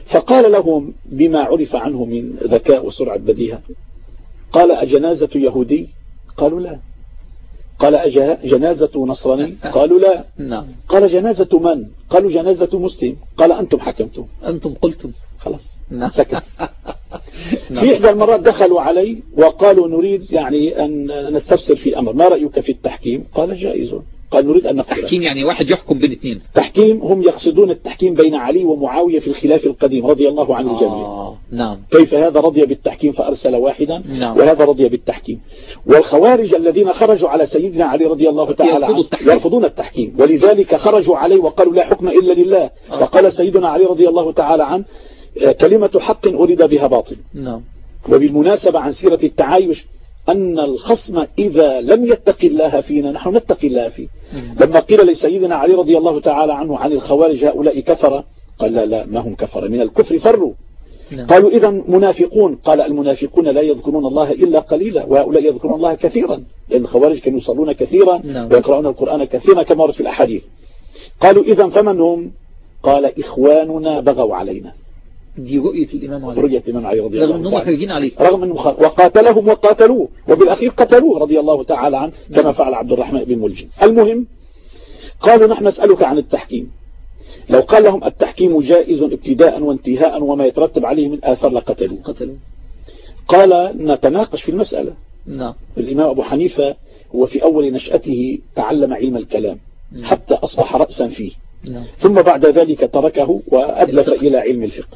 فقال لهم بما عرف عنه من ذكاء وسرعة بديهة، قال أجنازة يهودي؟ قالوا لا. قال أجنازة نصراني؟ قالوا لا. قال جنازة من؟ قالوا جنازة مسلم. قال أنتم حكمتم،
أنتم قلتم.
خلاص سكت. في إحدى المرات دخلوا علي وقالوا نريد يعني أن نستفسر في أمر، ما رأيك في التحكيم؟ قال جائز. قال نريد أن نقول
تحكيم يعني واحد يحكم بين اثنين.
تحكيم هم يقصدون التحكيم بين علي ومعاوية في الخلاف القديم رضي الله عن الجميع.
نعم.
كيف هذا رضي بالتحكيم فأرسل واحدا؟
نعم.
وهذا رضي بالتحكيم. والخوارج الذين خرجوا على سيدنا علي رضي الله تعالى عنه يرفضون التحكيم، ولذلك خرجوا عليه وقالوا لا حكم إلا لله. وقال سيدنا علي رضي الله تعالى عنه كلمة حق أريد بها باطل.
نعم.
وبالمناسبة عن سيرة التعايش أن الخصم إذا لم يتقي الله فينا نحن نتقي الله فيه. لما قيل لسيدنا علي رضي الله تعالى عنه عن الخوارج هؤلاء كفر، قال لا ما هم كفر، من الكفر فروا. قالوا إذا منافقون، قال المنافقون لا يذكرون الله إلا قليلا وهؤلاء يذكرون الله كثيرا، لأن الخوارج كانوا يصلون كثيرا ويقرؤون القرآن كثيرا كما ورد في الأحاديث. قالوا إذا فمن هم؟ قال إخواننا بغوا علينا.
دي رؤية الإمام علي،
رؤية الإمام علي رضي الله
رغم أنهم خارجين عليه،
رغم أنه وقاتلهم وقاتلوه وبالأخير قتلوه رضي الله تعالى عنه كما فعل عبد الرحمن بن ملجم. المهم قالوا نحن نسألك عن التحكيم. لو قال لهم التحكيم جائز ابتداء وانتهاء وما يترتب عليه من آثار لقتلوه. قال نتناقش في المسألة.
نعم.
الإمام أبو حنيفة هو في أول نشأته تعلم علم الكلام حتى أصبح رأسا فيه. ثم بعد ذلك تركه وأدلف إلى علم الفقه،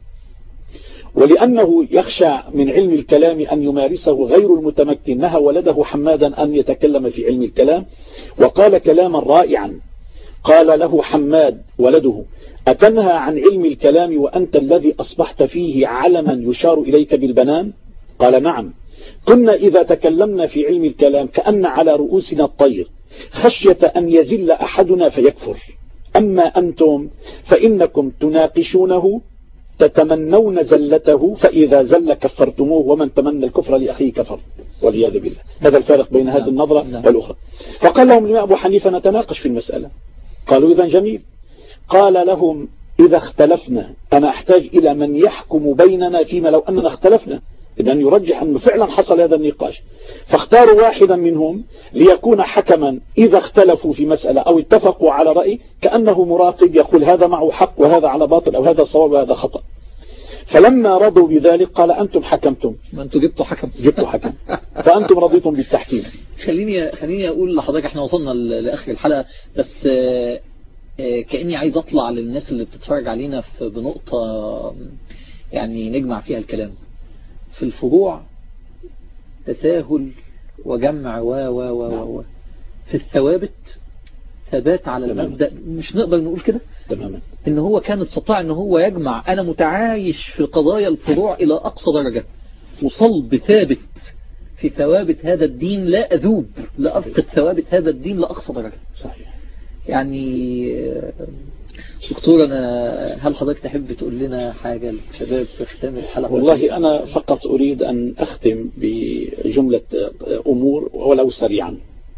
ولأنه يخشى من علم الكلام أن يمارسه غير المتمكن نهى ولده حمادا أن يتكلم في علم الكلام، وقال كلاما رائعا. قال له حماد ولده أتنهى عن علم الكلام وأنت الذي أصبحت فيه علما يشار إليك بالبنان؟ قال نعم، كنا إذا تكلمنا في علم الكلام كأن على رؤوسنا الطير خشية أن يزل أحدنا فيكفر، أما أنتم فإنكم تناقشونه تتمنون زلته فإذا زل كفرتموه ومن تمنى الكفر لأخيه كفر والعياذ بالله. هذا الفارق بين هذه النظرة والأخرى. فقال لهم الإمام أبو حنيفة نتناقش في المسألة. قالوا إذا جميل. قال لهم إذا اختلفنا أنا أحتاج إلى من يحكم بيننا فيما لو أننا اختلفنا، إذن يرجح أنه فعلا حصل هذا النقاش. فاختاروا واحدا منهم ليكون حكما إذا اختلفوا في مسألة أو اتفقوا على رأي كأنه مراقب يقول هذا معه حق وهذا على باطل أو هذا صواب وهذا خطأ. فلما رضوا بذلك قال أنتم حكمتم،
ما أنتم جبتوا حكم
فأنتم رضيتم بالتحكيم.
خليني أقول لحضرتك احنا وصلنا لآخر الحلقة، بس كأني عايز أطلع للناس اللي بتتفرج علينا بنقطة يعني نجمع فيها الكلام. في الفروع تساهل وجمع و في الثوابت ثبات على المبدأ. مش نقدر نقول كده
تماما
ان هو كان استطاع ان هو يجمع انا متعايش في قضايا الفروع الى اقصى درجة وصلب ثابت في ثوابت هذا الدين، لا اذوب لا افقد ثوابت هذا الدين لاقصى درجة.
صحيح.
يعني دكتور هل حضرتك تحب تقول لنا حاجة للشباب في ختام الحلقة؟
والله أنا فقط أريد أن أختم بجملة أمور ولو سريعا.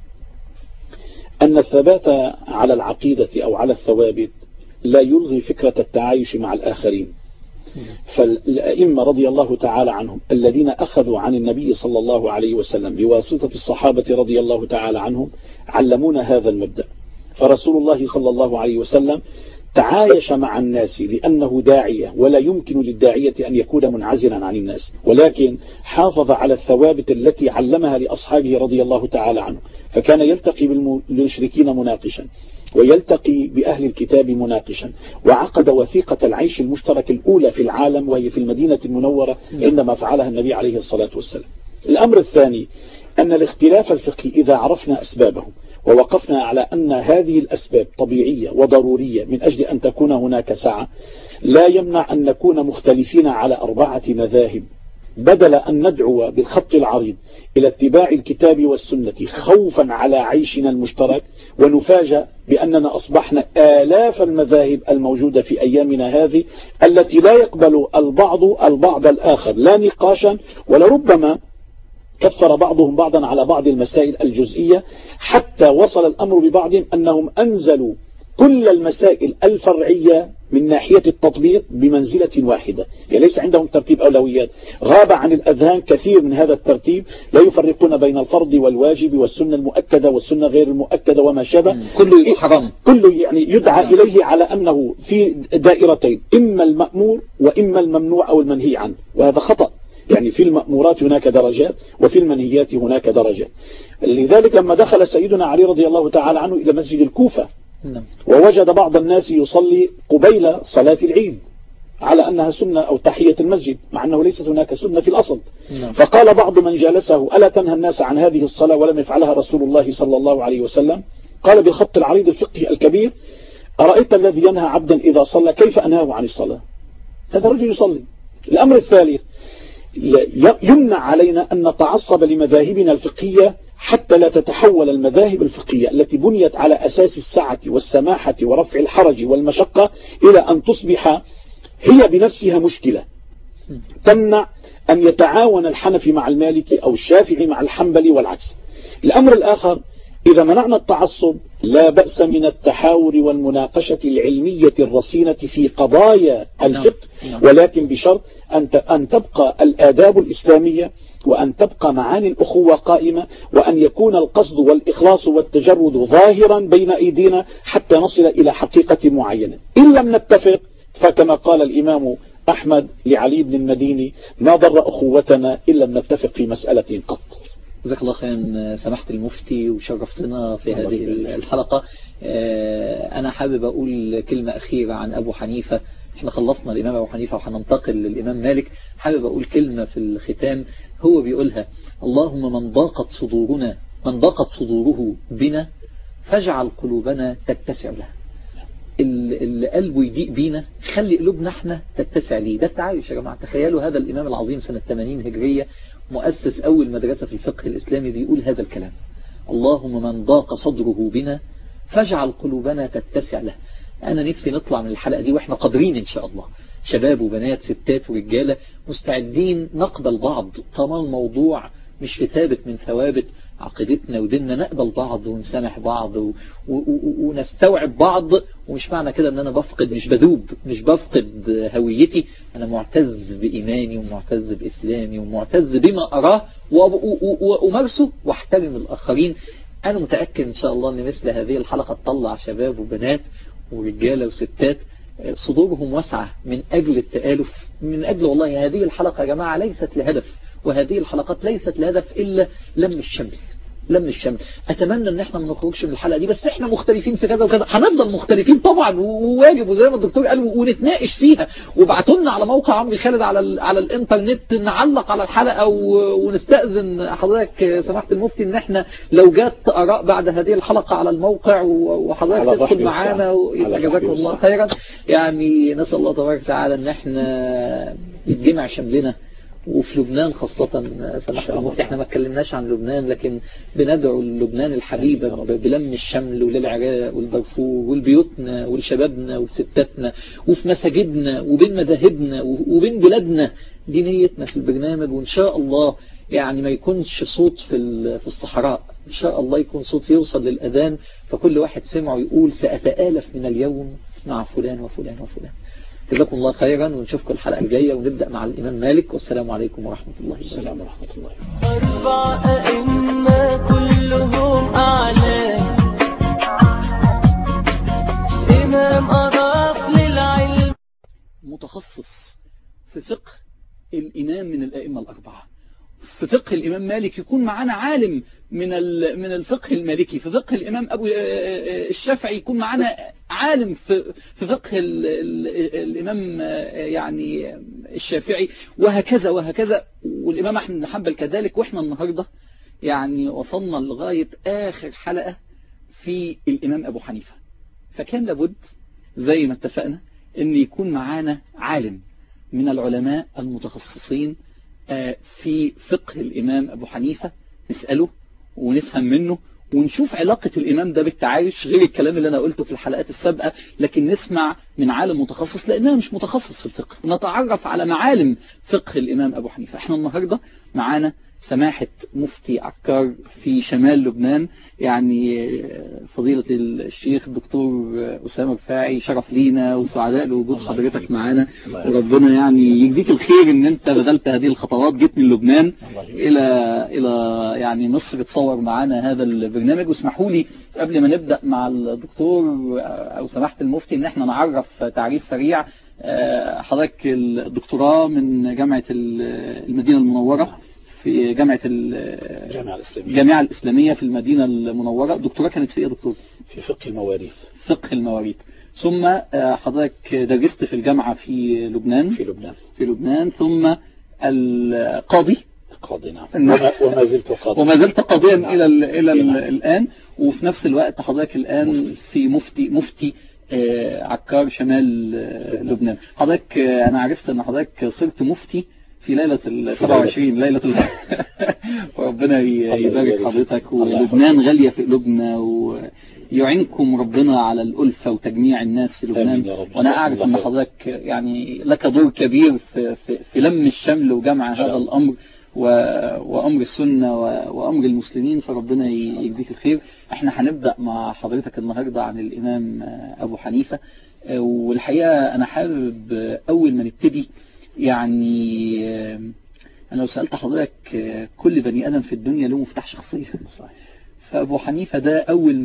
أن الثبات على العقيدة أو على الثوابت لا يلغي فكرة التعايش مع الآخرين. فالأئمة رضي الله تعالى عنهم الذين أخذوا عن النبي صلى الله عليه وسلم بواسطة الصحابة رضي الله تعالى عنهم علمونا هذا المبدأ. فرسول الله صلى الله عليه وسلم تعايش مع الناس لأنه داعية ولا يمكن للداعية أن يكون منعزلا عن الناس، ولكن حافظ على الثوابت التي علمها لأصحابه رضي الله تعالى عنه. فكان يلتقي بالمشركين مناقشا ويلتقي بأهل الكتاب مناقشا، وعقد وثيقة العيش المشترك الأولى في العالم وهي في المدينة المنورة عندما فعلها النبي عليه الصلاة والسلام. الأمر الثاني أن الاختلاف الفقهي إذا عرفنا أسبابه ووقفنا على أن هذه الأسباب طبيعية وضرورية من أجل أن تكون هناك سعة، لا يمنع أن نكون مختلفين على 4 مذاهب، بدل أن ندعو بالخط العريض إلى اتباع الكتاب والسنة خوفا على عيشنا المشترك، ونفاجأ بأننا أصبحنا آلاف المذاهب الموجودة في أيامنا هذه التي لا يقبل البعض الآخر لا نقاشا، ولربما كفر بعضهم بعضا على بعض المسائل الجزئية، حتى وصل الأمر ببعضهم أنهم أنزلوا كل المسائل الفرعية من ناحية التطبيق بمنزلة واحدة، يعني ليس عندهم ترتيب أولويات. غاب عن الأذهان كثير من هذا الترتيب، لا يفرقون بين الفرض والواجب والسنة المؤكدة والسنة غير المؤكدة وما شابه،
كله حرام،
كله يعني يدعى إليه على أنه في دائرتين، إما المأمور وإما الممنوع أو المنهي عنه، وهذا خطأ. يعني في المأمورات هناك درجات وفي المنهيات هناك درجات. لذلك لما دخل سيدنا علي رضي الله تعالى عنه إلى مسجد الكوفة ووجد بعض الناس يصلي قبيل صلاة العيد على أنها سنة أو تحية المسجد، مع أنه ليست هناك سنة في الأصل، فقال بعض من جالسه: ألا تنهى الناس عن هذه الصلاة ولم يفعلها رسول الله صلى الله عليه وسلم؟ قال بالخط العريض الفقهي الكبير: أرأيت الذي ينهى عبدا إذا صلى كيف أنهاه عن الصلاة؟ هذا رجل يصلي. الأمر الثالث: يمنع علينا أن نتعصب لمذاهبنا الفقهية حتى لا تتحول المذاهب الفقهية التي بنيت على أساس السعة والسماحة ورفع الحرج والمشقة إلى أن تصبح هي بنفسها مشكلة تمنع أن يتعاون الحنفي مع المالكي أو الشافعي مع الحنبلي والعكس. الأمر الآخر: إذا منعنا التعصب لا بأس من التحاور والمناقشة العلمية الرصينة في قضايا الفقه، ولكن بشرط أن تبقى الآداب الإسلامية، وأن تبقى معاني الأخوة قائمة، وأن يكون القصد والإخلاص والتجرد ظاهرا بين أيدينا حتى نصل إلى حقيقة معينة. إن لم نتفق فكما قال الإمام أحمد لعلي بن المديني: ما ضر أخوتنا إن لم نتفق في مسألة قط.
جزاك الله خيرا سماحة المفتي وشرفتنا في هذه الحلقة. أنا حابب أقول كلمة أخيرة عن أبو حنيفة. احنا خلصنا الإمام أبو حنيفة وحننتقل للإمام مالك. حابب أقول كلمة في الختام هو بيقولها: اللهم من ضاقت صدوره بنا فاجعل قلوبنا تتسع له. اللي قلبه يضيق بينا خلي قلوبنا احنا تتسع ليه. ده التعايش يا جماعة. تخيلوا هذا الإمام العظيم سنة 80 هجرية مؤسس أول مدرسة في الفقه الإسلامي بيقول هذا الكلام: اللهم من ضاق صدره بنا فاجعل قلوبنا تتسع له. أنا نفسي نطلع من الحلقة دي وإحنا قادرين إن شاء الله، شباب وبنات ستات ورجالة، مستعدين نقبل بعض طالما الموضوع مش في ثابت من ثوابت عقيدتنا وديننا، نقبل بعض ونسامح بعض ونستوعب بعض. ومش معنى كده ان انا بفقد، مش بدوب، مش بفقد هويتي. انا معتز بإيماني ومعتز بإسلامي ومعتز بما أراه وأمارسه واحترم الآخرين. أنا متأكد إن شاء الله أن مثل هذه الحلقة تطلع شباب وبنات ورجالة وستات صدورهم واسعة من أجل التآلف، من أجل والله هذه الحلقة يا جماعة ليست لهدف، وهذه الحلقات ليست لهدف إلا لم الشمل. أتمنى ان احنا ما نخرجش من الحلقة دي بس احنا مختلفين في كذا وكذا. هنفضل مختلفين طبعا وواجب، وزي ما الدكتور قال، ونتناقش فيها. وابعتوا لنا على موقع عمرو خالد على الانترنت نعلق على الحلقة، ونستأذن حضرتك سماحة المفتي ان احنا لو جات آراء بعد هذه الحلقة على الموقع وحضرتك تدخل معانا، جزاكم الله خيرا. يعني نسأل الله تبارك وتعالى ان احنا يتجمع شملنا، وفي لبنان خاصة سماحة المفتي. احنا ما اتكلمناش عن لبنان، لكن بندعو لبنان الحبيبة بلم الشمل وللعراق والدارفور والبيوتنا والشبابنا وستاتنا وفي مساجدنا وبين مذاهبنا وبين بلادنا. دي نيتنا في البرنامج، وإن شاء الله يعني ما يكونش صوت في الصحراء، إن شاء الله يكون صوت يوصل للأذان فكل واحد سمعه يقول سأتآلف من اليوم مع فلان وفلان وفلان. جزاكم الله خيرا، ونشوفكم الحلقة الجاية ونبدأ مع الإمام مالك. والسلام عليكم ورحمة الله وبركاته.
السلام ورحمة الله.
4 أئمة كلهم أعلام، إمام أضاف للعلم،
متخصص في فقه الإمام من الأئمة الأربعة. في فقه الإمام مالك يكون معنا عالم من الفقه المالكي. في فقه الإمام أبو الشافعي يكون معنا عالم في فقه الإمام يعني الشافعي، وهكذا وهكذا. والإمام أحمد بن حنبل كذلك. وإحنا النهاردة يعني وصلنا لغاية آخر حلقة في الإمام أبو حنيفة، فكان لابد زي ما اتفقنا أن يكون معنا عالم من العلماء المتخصصين في فقه الإمام أبو حنيفة، نسأله ونفهم منه ونشوف علاقة الإمام ده بالتعايش، غير الكلام اللي أنا قلته في الحلقات السابقة، لكن نسمع من عالم متخصص لأنها مش متخصص في الفقه، ونتعرف على معالم فقه الإمام أبو حنيفة. احنا النهاردة معانا سماحة مفتي عكار في شمال لبنان. يعني فضيلة الشيخ الدكتور أسامة رفاعي، شرف لينا وسعداء لوجود حضرتك معانا، وربنا يعني يجزيك الخير ان انت بذلت هذه الخطوات، جيت من لبنان الى يعني مصر تصور معانا هذا البرنامج. واسمحوا لي قبل ما نبدأ مع الدكتور او سماحة المفتي ان احنا نعرف تعريف سريع. حضرتك الدكتوراه من جامعة المدينة المنورة في الجامعة الإسلامية في المدينة المنورة. الدكتوراه كانت في ايه يا دكتور؟
في فقه المواريث.
فقه المواريث. ثم حضرتك درست في الجامعة في لبنان ثم القاضي.
نعم.
وما زلت قاضيا إلى الآن. وفي نفس الوقت حضرتك الآن في مفتي عكار شمال لبنان. حضرتك أنا عرفت أن حضرتك صرت مفتي في ليلة 27 ليلة وربنا يبارك حضرتك. ولبنان غالية في قلوبنا، ويعينكم ربنا على الألفة وتجميع الناس في لبنان. وأنا أعرف أن حضرتك يعني لك دور كبير في لم الشمل وجمع هذا الأمر وأمر السنة وأمر المسلمين، فربنا يجزيك الخير. احنا هنبدأ مع حضرتك النهاردة عن الإمام أبو حنيفة. والحقيقة أنا حابب أول ما نبتدي، يعني أنا لو سألت حضرتك كل بني آدم في الدنيا له مفتاح شخصية، فأبو حنيفة ده أول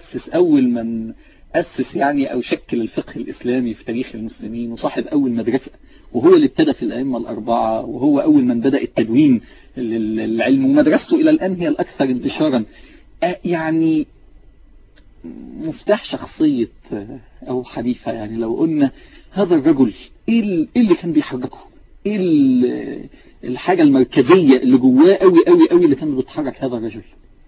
من أسس يعني أو شكل الفقه الإسلامي في تاريخ المسلمين، وصاحب أول مدرسة، وهو اللي ابتدى في الأئمة الأربعة، وهو أول من بدأ التدوين للعلم، ومدرسته إلى الآن هي الأكثر انتشارا. يعني مفتاح شخصية أبو حنيفة، يعني لو قلنا هذا الرجل إيه اللي كان بيحركه؟ إيه الحاجة المركزية اللي جواه قوي اللي كان بتحرك هذا الرجل؟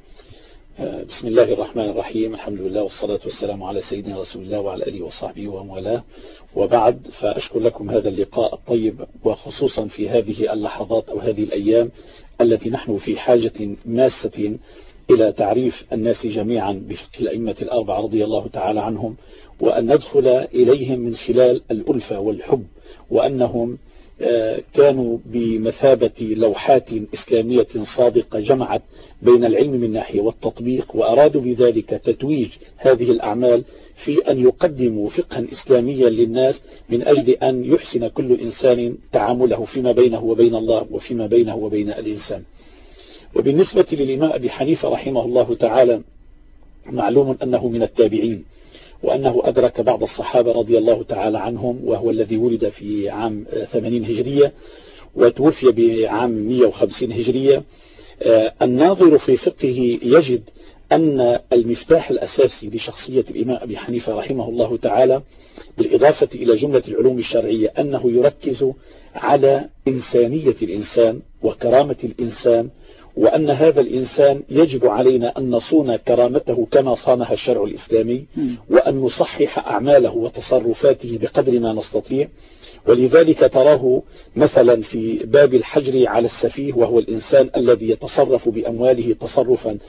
بسم الله الرحمن الرحيم. الحمد لله والصلاة والسلام على سيدنا رسول الله وعلى آله وصحبه وموالاه، وبعد. فأشكر لكم هذا اللقاء الطيب، وخصوصا في هذه اللحظات أو هذه الأيام التي نحن في حاجة ماسة إلى تعريف الناس جميعا بفقه الأئمة الأربعة رضي الله تعالى عنهم، وأن ندخل إليهم من خلال الألفة والحب، وأنهم كانوا بمثابة لوحات إسلامية صادقة جمعت بين العلم من ناحية والتطبيق، وأرادوا بذلك تتويج هذه الأعمال في أن يقدموا فقها إسلاميا للناس من أجل أن يحسن كل إنسان تعامله فيما بينه وبين الله وفيما بينه وبين الإنسان. وبالنسبة للإمام أبي حنيفة رحمه الله تعالى، معلوم أنه من التابعين، وأنه أدرك بعض الصحابة رضي الله تعالى عنهم، وهو الذي ولد في عام 80 هجرية وتوفي بعام 150 هجرية. الناظر في فقهه يجد أن المفتاح الأساسي لشخصية الإمام أبي حنيفة رحمه الله تعالى، بالإضافة إلى جملة العلوم الشرعية، أنه يركز على إنسانية الإنسان وكرامة الإنسان، وأن هذا الإنسان يجب علينا أن نصون كرامته كما صانها الشرع الإسلامي، وأن نصحح أعماله وتصرفاته بقدر ما نستطيع. ولذلك تراه مثلا في باب الحجر على السفيه، وهو الإنسان الذي يتصرف بأمواله تصرفا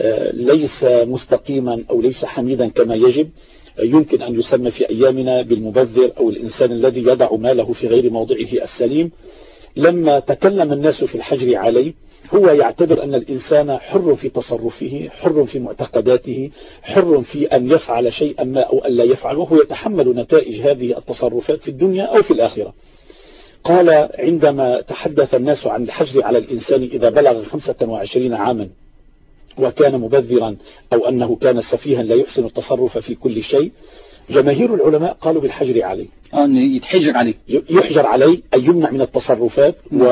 ليس مستقيما أو ليس حميدا كما يجب، يمكن أن يسمى في أيامنا بالمبذر أو الإنسان الذي يضع ماله في غير موضعه السليم. لما تكلم الناس في الحجر عليه، هو يعتبر أن الإنسان حر في تصرفه، حر في معتقداته، حر في أن يفعل شيئا ما أو أن لا يفعل، وهو يتحمل نتائج هذه التصرفات في الدنيا أو في الآخرة. قال عندما تحدث الناس عن الحجر على الإنسان إذا بلغ 25 عاما وكان مبذرا أو أنه كان سفيها لا يحسن التصرف في كل شيء، جماهير العلماء قالوا بالحجر عليه،
يتحجر عليه،
يحجر عليه أي يمنع من التصرفات،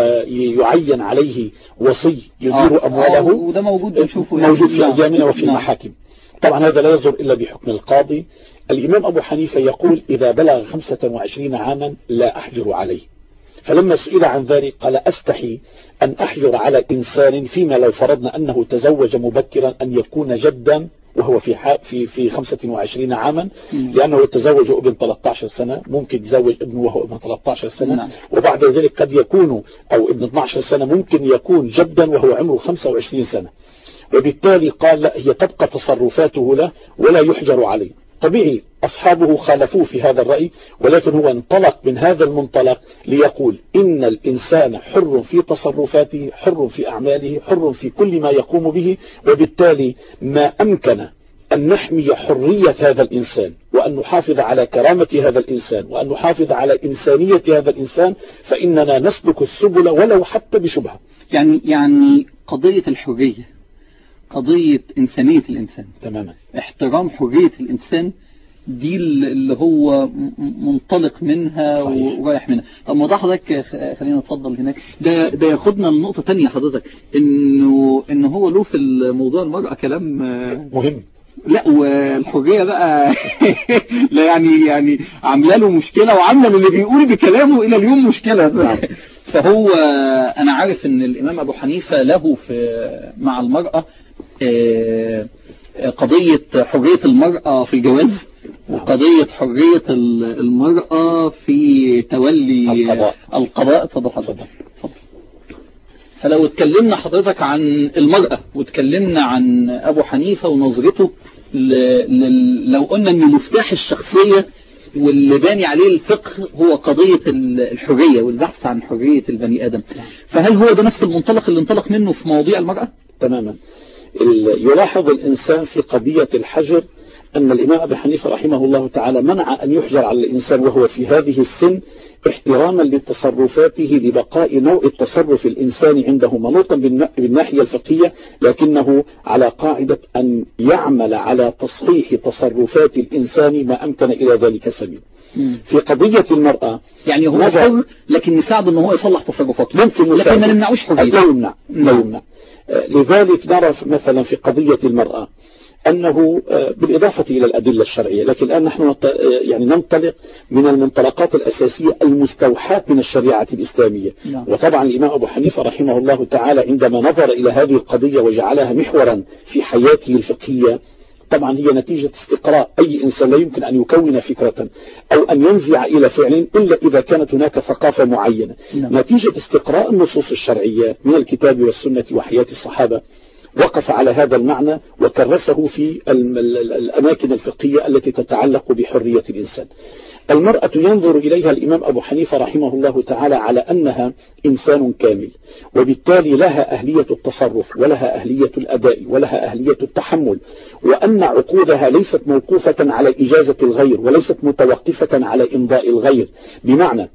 ويعين عليه وصي يدير أمواله،
وده موجود
في أيامنا وفي المحاكم. طبعا هذا لا يصدر إلا بحكم القاضي. الإمام أبو حنيفة يقول إذا بلغ 25 عاما لا أحجر عليه. فلما سئل عن ذلك قال أستحي أن أحجر على إنسان فيما لو فرضنا أنه تزوج مبكرا أن يكون جدا وهو في 25 عاما، لأنه يتزوج ابن 13 سنة، ممكن يتزوج ابنه وهو ابن 13 سنة، وبعد ذلك قد يكون أو ابن 12 سنة ممكن يكون جدا وهو عمره 25 سنة. وبالتالي قال لا، هي تبقى تصرفاته له ولا يحجر عليه. طبيعي أصحابه خالفوه في هذا الرأي، ولكن هو انطلق من هذا المنطلق ليقول إن الإنسان حر في تصرفاته، حر في أعماله، حر في كل ما يقوم به، وبالتالي ما أمكن أن نحمي حرية هذا الإنسان وأن نحافظ على كرامة هذا الإنسان وأن نحافظ على إنسانية هذا الإنسان فإننا نسلك السبل ولو حتى بشبهة.
يعني قضية الحرية قضية إنسانية الإنسان
تماما،
احترام حرية الإنسان دي اللي هو منطلق منها ورايح منها. طب ما ده حضرتك خلينا نتفضل هناك. ده ياخدنا لنقطة تانية حضرتك، إنه هو له في الموضوع المرأة كلام
مهم.
لا والحرية بقى لا يعني عامله له مشكلة وعامله اللي بيقول بكلامه إلى اليوم مشكلة. فهو أنا عارف إن الإمام أبو حنيفة له مع المرأة قضية حرية المرأة في الجواز وقضية حرية المرأة في تولي القضاء. تفضل. فلو اتكلمنا حضرتك عن المرأة واتكلمنا عن أبو حنيفة ونظرته لو قلنا أن مفتاح الشخصية واللي باني عليه الفقه هو قضية الحرية والبحث عن حرية البني آدم، فهل هو ده نفس المنطلق اللي انطلق منه في مواضيع المرأة؟
تماما. يلاحظ الإنسان في قضية الحجر أن الإمام أبي حنيفة رحمه الله تعالى منع أن يحجر على الإنسان وهو في هذه السن احتراما لتصرفاته لبقاء نوع التصرف الإنساني عنده منوطا بالناحية الفقهية، لكنه على قاعدة أن يعمل على تصحيح تصرفات الإنسان ما أمكن إلى ذلك سبيل. في قضية المرأة
يعني هو حر لكن يساعد أنه هو يصلح تصرفاته،
ممكن
لكن ما نمنعوش حرية،
لا يمنع. لذلك نرى مثلا في قضية المرأة أنه بالإضافة إلى الأدلة الشرعية، لكن الآن نحن يعني ننطلق من المنطلقات الأساسية المستوحاة من الشريعة الإسلامية. وطبعا الإمام أبو حنيفة رحمه الله تعالى عندما نظر إلى هذه القضية وجعلها محورا في حياته الفقهية، طبعا هي نتيجة استقراء. أي إنسان لا يمكن أن يكون فكرة أو أن ينزع إلى فعل إلا إذا كانت هناك ثقافة معينة. نتيجة استقراء النصوص الشرعية من الكتاب والسنة وحياة الصحابة وقف على هذا المعنى وكرسه في الأماكن الفقهية التي تتعلق بحرية الإنسان. المرأة ينظر إليها الإمام أبو حنيفة رحمه الله تعالى على أنها إنسان كامل، وبالتالي لها أهلية التصرف ولها أهلية الأداء ولها أهلية التحمل، وأن عقودها ليست موقوفة على إجازة الغير وليست متوقفة على إمضاء الغير. بمعنى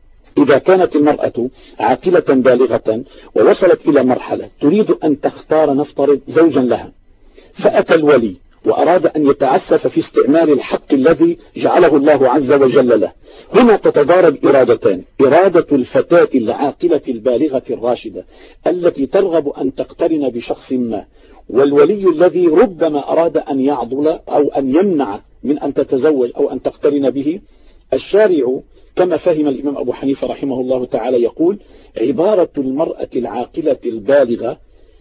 إذا كانت المرأة عاقلة بالغة ووصلت إلى مرحلة تريد أن تختار نفترض زوجا لها، فأتى الولي وأراد أن يتعسف في استعمال الحق الذي جعله الله عز وجل له، هنا تتضارب إرادتان: إرادة الفتاة العاقلة البالغة الراشدة التي ترغب أن تقترن بشخص ما، والولي الذي ربما أراد أن يعضل أو أن يمنع من أن تتزوج أو أن تقترن به. الشارع كما فهم الإمام أبو حنيفة رحمه الله تعالى يقول: عبارة المرأة العاقلة البالغة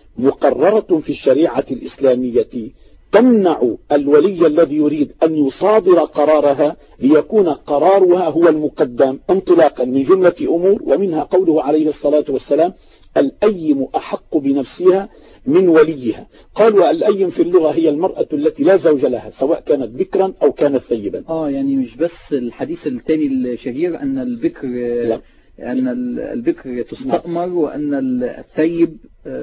مقررة في الشريعة الإسلامية تمنع الولي الذي يريد أن يصادر قرارها ليكون قرارها هو المقدم انطلاقا من جملة أمور، ومنها قوله عليه الصلاة والسلام: الأيم أحق بنفسها من وليها. قالوا الأيم في اللغة هي المرأة التي لا زوج لها سواء كانت بكرا أو كانت ثيبا.
يعني مش بس الحديث الثاني الشهير أن البكر لا. أن البكر تستأمر وأن الثيب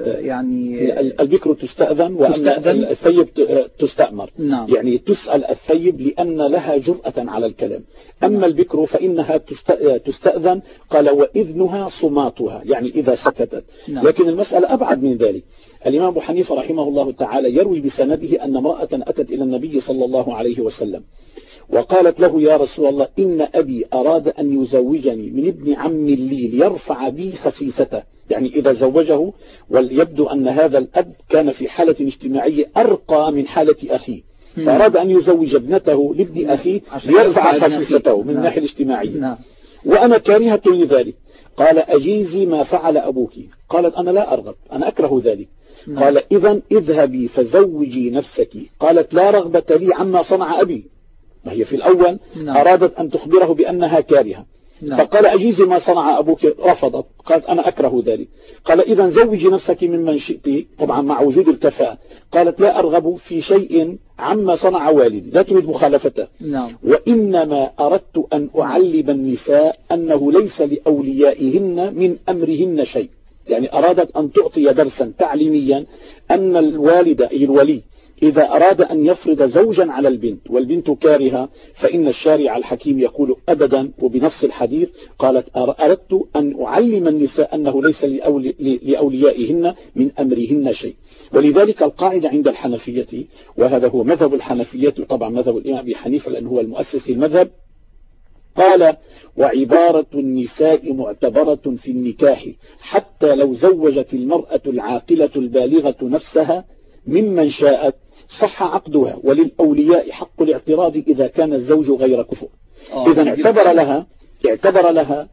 يعني
البكر تستأذن وأن الثيب تستأمر. يعني تسأل الثيب لأن لها جرأة على الكلام، أما البكر فإنها تستأذن. قال: وإذنها صماتها، يعني إذا سكتت. لكن المسألة أبعد من ذلك. الإمام أبو حنيفة رحمه الله تعالى يروي بسنده أن امرأة أتت إلى النبي صلى الله عليه وسلم وقالت له: يا رسول الله، إن أبي أراد أن يزوجني من ابن عم لي ليرفع بي خسيسته، يعني إذا زوجه، ويبدو أن هذا الأب كان في حالة اجتماعية أرقى من حالة أخيه، فأراد أن يزوج ابنته لابن أخيه ليرفع خسيسته من الناحية الاجتماعية، وأنا كارهة لذلك. قال: أجيزي ما فعل أبوك. قالت: أنا لا أرغب، أنا أكره ذلك. قال: إذن اذهبي فزوجي نفسك. قالت: لا رغبة لي عما صنع أبي. ما هي في الأول أرادت أن تخبره بأنها كارهة،
نعم.
فقال أجيزي ما صنع أبوك، رفضت، قالت أنا أكره ذلك. قال إذا زوجي نفسك ممن شئت، طبعا مع وجود الكفاءة. قالت لا أرغب في شيء عما صنع والدي، لا تريد مخالفته.
نعم.
وإنما أردت أن أعلم النساء أنه ليس لأوليائهن من أمرهن شيء. يعني أرادت أن تعطي درسا تعليميا أن الوالدة أي الولي إذا أراد أن يفرض زوجا على البنت والبنت كارهة فإن الشارع الحكيم يقول أبدا، وبنص الحديث قالت أردت أن أعلم النساء أنه ليس لأوليائهن من أمرهن شيء. ولذلك القاعدة عند الحنفية، وهذا هو مذهب الحنفية طبعا مذهب الإمام أبي حنيفة لأنه هو المؤسس المذهب، قال وعبارة النساء معتبرة في النكاح حتى لو زوجت المرأة العاقلة البالغة نفسها ممن شاءت صح عقدها، وللأولياء حق الاعتراض إذا كان الزوج غير كفء. إذا اعتبر لها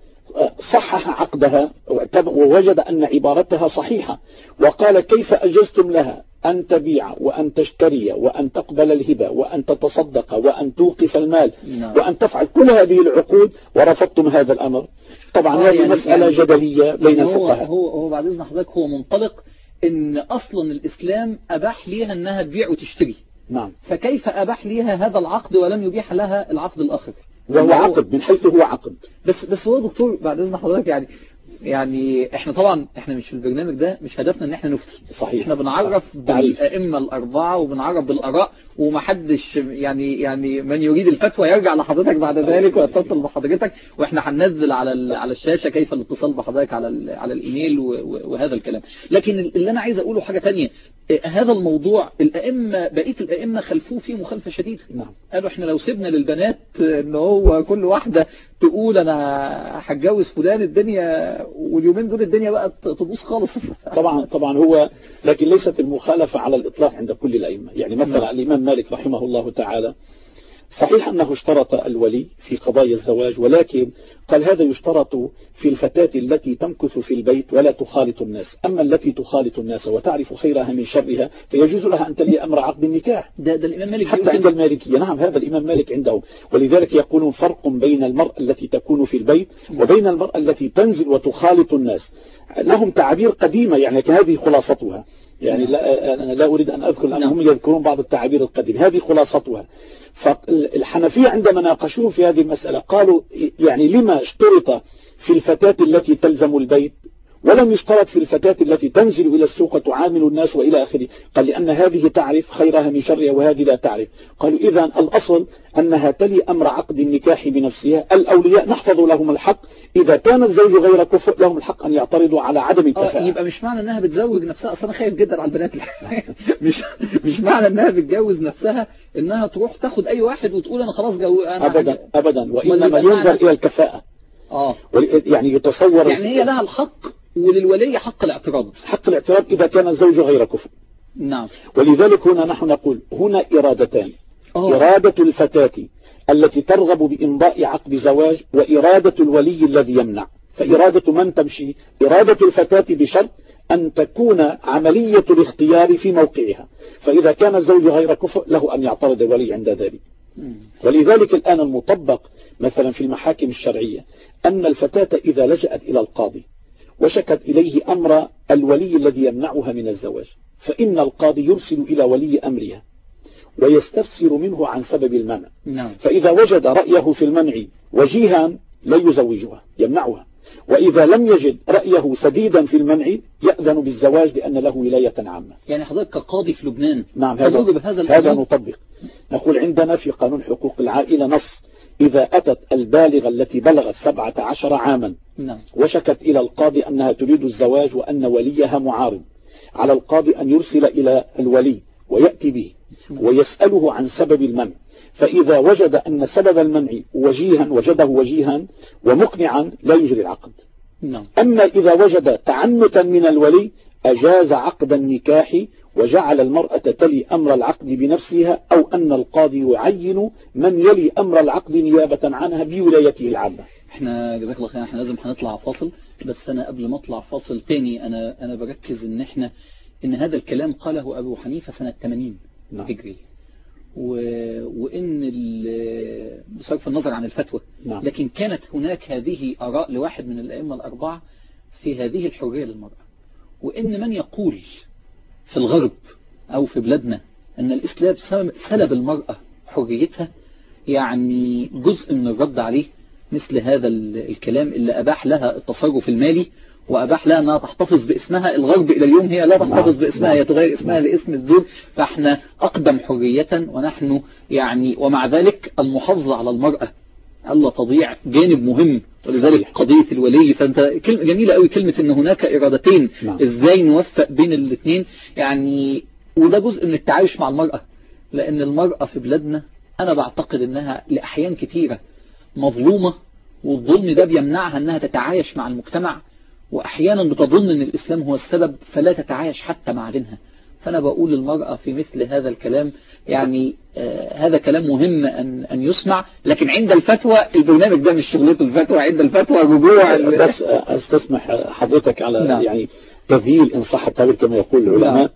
صحح عقدها ووجد أن عبارتها صحيحة، وقال كيف أجزتم لها أن تبيع وأن تشتري وأن تقبل الهبة وأن تتصدق وأن توقف المال وأن تفعل كل هذه العقود ورفضتم هذا الأمر. طبعا هذه مسألة جدلية بين الفقهاء.
هو بعد إذن حضرتك هو منطلق إن أصلا الإسلام أباح ليها أنها تبيع وتشتري.
نعم.
فكيف أباح ليها هذا العقد ولم يبيح لها العقد الآخر؟
وهو عقد من حيث هو عقد.
بس هو دكتور بعد إذن حضرتك يعني احنا طبعا احنا مش في البرنامج ده مش هدفنا ان احنا نفتي.
صحيح.
احنا بنعرف بالائمه الاربعه وبنعرف بالاراء، ومحدش يعني من يريد الفتوى يرجع لحضرتك بعد ذلك ويتصل بحضرتك، واحنا هننزل على الشاشه كيف الاتصال بحضرتك على الايميل وهذا الكلام. لكن اللي انا عايز اقوله حاجه ثانيه، هذا الموضوع بقيه الائمه خلفوه فيه مخالفه شديده.
نعم.
قالوا احنا لو سيبنا للبنات ان هو كل واحده تقول انا هتجوز فلان الدنيا، واليومين دول الدنيا بقت تبوظ خالص.
طبعا هو، لكن ليست المخالفة على الإطلاق عند كل الأئمة. يعني مثلا الإمام مالك رحمه الله تعالى صحيح أنه اشترط الولي في قضايا الزواج، ولكن قال هذا يشترط في الفتاة التي تمكث في البيت ولا تخالط الناس. أما التي تخالط الناس وتعرف خيرها من شرها فيجوز لها أن تلي أمر عقد النكاح.
ده الإمام مالك
حتى عند المالكية. نعم، هذا الإمام مالك عندهم. ولذلك يقولون فرق بين المرأة التي تكون في البيت وبين المرأة التي تنزل وتخالط الناس. لهم تعابير قديمة، يعني هذه خلاصتها. يعني أنا لا أريد أن أذكر لأنهم يذكرون بعض التعابير القديمة، هذه خلاصتها. فالحنفية عندما ناقشوه في هذه المسألة قالوا يعني لما اشترط في الفتاة التي تلزم البيت ولم يشترط في الفتاة التي تنزل إلى السوق وتعامل الناس وإلى آخره؟ قال لأن هذه تعرف خيرها من شرها وهذه لا تعرف. قالوا إذا الأصل أنها تلي أمر عقد النكاح بنفسها. الأولياء نحفظ لهم الحق، إذا كان الزوج غير كفء لهم الحق أن يعترضوا على عدم الكفاءة.
يبقى مش معنى أنها بتزوج نفسها، أصلا خايف جدا على البنات مش معنى أنها بتجوز نفسها أنها تروح تاخد أي واحد وتقول أنا خلاص
أنا أبدا وإنما ينظر إلى الكفاءة. يعني يتصور
يعني هي لها الحق وللولي حق الاعتراض.
حق الاعتراض إذا كان الزوج غير كفء.
نعم.
ولذلك هنا نحن نقول هنا إرادتان. إرادة الفتاة التي ترغب بإمضاء عقد زواج وإرادة الولي الذي يمنع. فإرادة من تمشي؟ إرادة الفتاة بشرط أن تكون عملية الاختيار في موقعها، فإذا كان الزوج غير كفء له أن يعترض الولي عند ذلك. ولذلك الآن المطبق مثلا في المحاكم الشرعية أن الفتاة إذا لجأت إلى القاضي وشكت إليه أمر الولي الذي يمنعها من الزواج، فإن القاضي يرسل إلى ولي أمرها ويستفسر منه عن سبب المنع. فإذا وجد رأيه في المنع وجيها لا يزوجها، يمنعها. وإذا لم يجد رأيه سديدا في المنع يأذن بالزواج لأن له ولاية عامة.
يعني حضرتك كقاضي في لبنان
نعم هذا نطبق. نقول عندنا في قانون حقوق العائلة نص إذا أتت البالغة التي بلغت 17 عاما وشكت إلى القاضي أنها تريد الزواج وأن وليها معارض، على القاضي أن يرسل إلى الولي ويأتي به ويسأله عن سبب المنع، فإذا وجد أن سبب المنع وجده وجيها ومقنعا لا يجري العقد. أما إذا وجد تعنتا من الولي أجاز عقد النكاح وجعل المرأة تلي أمر العقد بنفسها، أو أن القاضي يعين من يلي أمر العقد نيابة عنها بولايته العامة.
احنا جزاك الله خير، احنا لازم هنطلع فاصل، بس أنا قبل ما أطلع فاصل تاني أنا بركز إن هذا الكلام قاله أبو حنيفة سنة 80 هجري، وإن بصرف النظر عن الفتوى، لكن كانت هناك هذه آراء لواحد من الأئمة الأربعة في هذه الحرية للمرأة، وإن من يقول في الغرب أو في بلادنا أن الإسلام سلب المرأة حريتها، يعني جزء من الرد عليه مثل هذا الكلام اللي أباح لها التصرف المالي وأباح لها أنها تحتفظ باسمها. الغرب إلى اليوم هي لا تحتفظ باسمها، هي تغير اسمها لاسم الزوج، فإحنا أقدم حرية ونحن يعني، ومع ذلك المحافظة على المرأة ألا تضيع جانب مهم، ولذلك قضية الولي. فأنت جميلة قوي كلمة أن هناك إرادتين، إزاي نوفق بين الاثنين يعني، وده جزء من التعايش مع المرأة، لأن المرأة في بلادنا أنا بعتقد أنها لأحيان كثيرة مظلومة، والظلم ده بيمنعها أنها تتعايش مع المجتمع، وأحيانا بتظن أن الإسلام هو السبب فلا تتعايش حتى مع دينها. فأنا بقول للمرأة في مثل هذا الكلام يعني هذا كلام مهم أن يسمع، لكن عند الفتوى البرنامج ده مش شغلته الفتوى، عند الفتوى رجوع.
بس استسمح حضرتك على يعني تذييل إن صح التعبير كما يقول العلماء.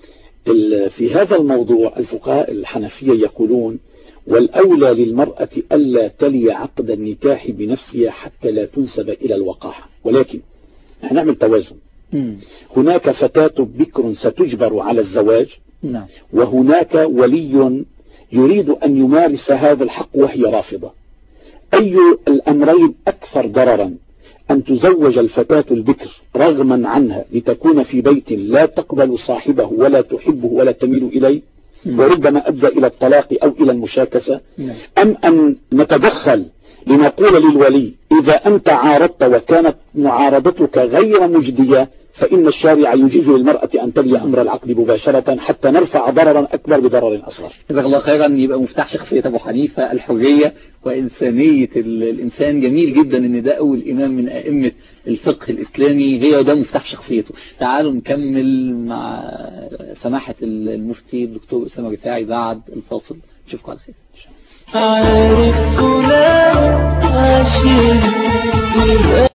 في هذا الموضوع الفقهاء الحنفية يقولون والأولى للمرأة ألا تلي عقد النكاح بنفسها حتى لا تنسب إلى الوقاحة، ولكن نحن نعمل توازن. هناك فتاة بكر ستجبر على الزواج، وهناك ولي يريد أن يمارس هذا الحق وهي رافضة. أي الأمرين أكثر ضررا؟ أن تزوج الفتاة البكر رغما عنها لتكون في بيت لا تقبل صاحبه ولا تحبه ولا تميل إليه، وربما أدى إلى الطلاق أو إلى المشاكسة، أم أن نتدخل لنقول للولي إذا أنت عارضت وكانت معارضتك غير مجدية فإن الشارع يجيز للمرأة أن تلي أمر العقد مباشرة حتى نرفع ضررا أكبر بضرر أصغر.
جزاك الله خيرا. يبقى مفتاح شخصية أبو حنيفة الحرية وإنسانية الإنسان. جميل جدا أن ده أول إمام من أئمة الفقه الإسلامي هي ده مفتاح شخصيته. تعالوا نكمل مع سماحة المفتي الدكتور أسامة رفاعي بعد الفاصل. نشوفكم على خير.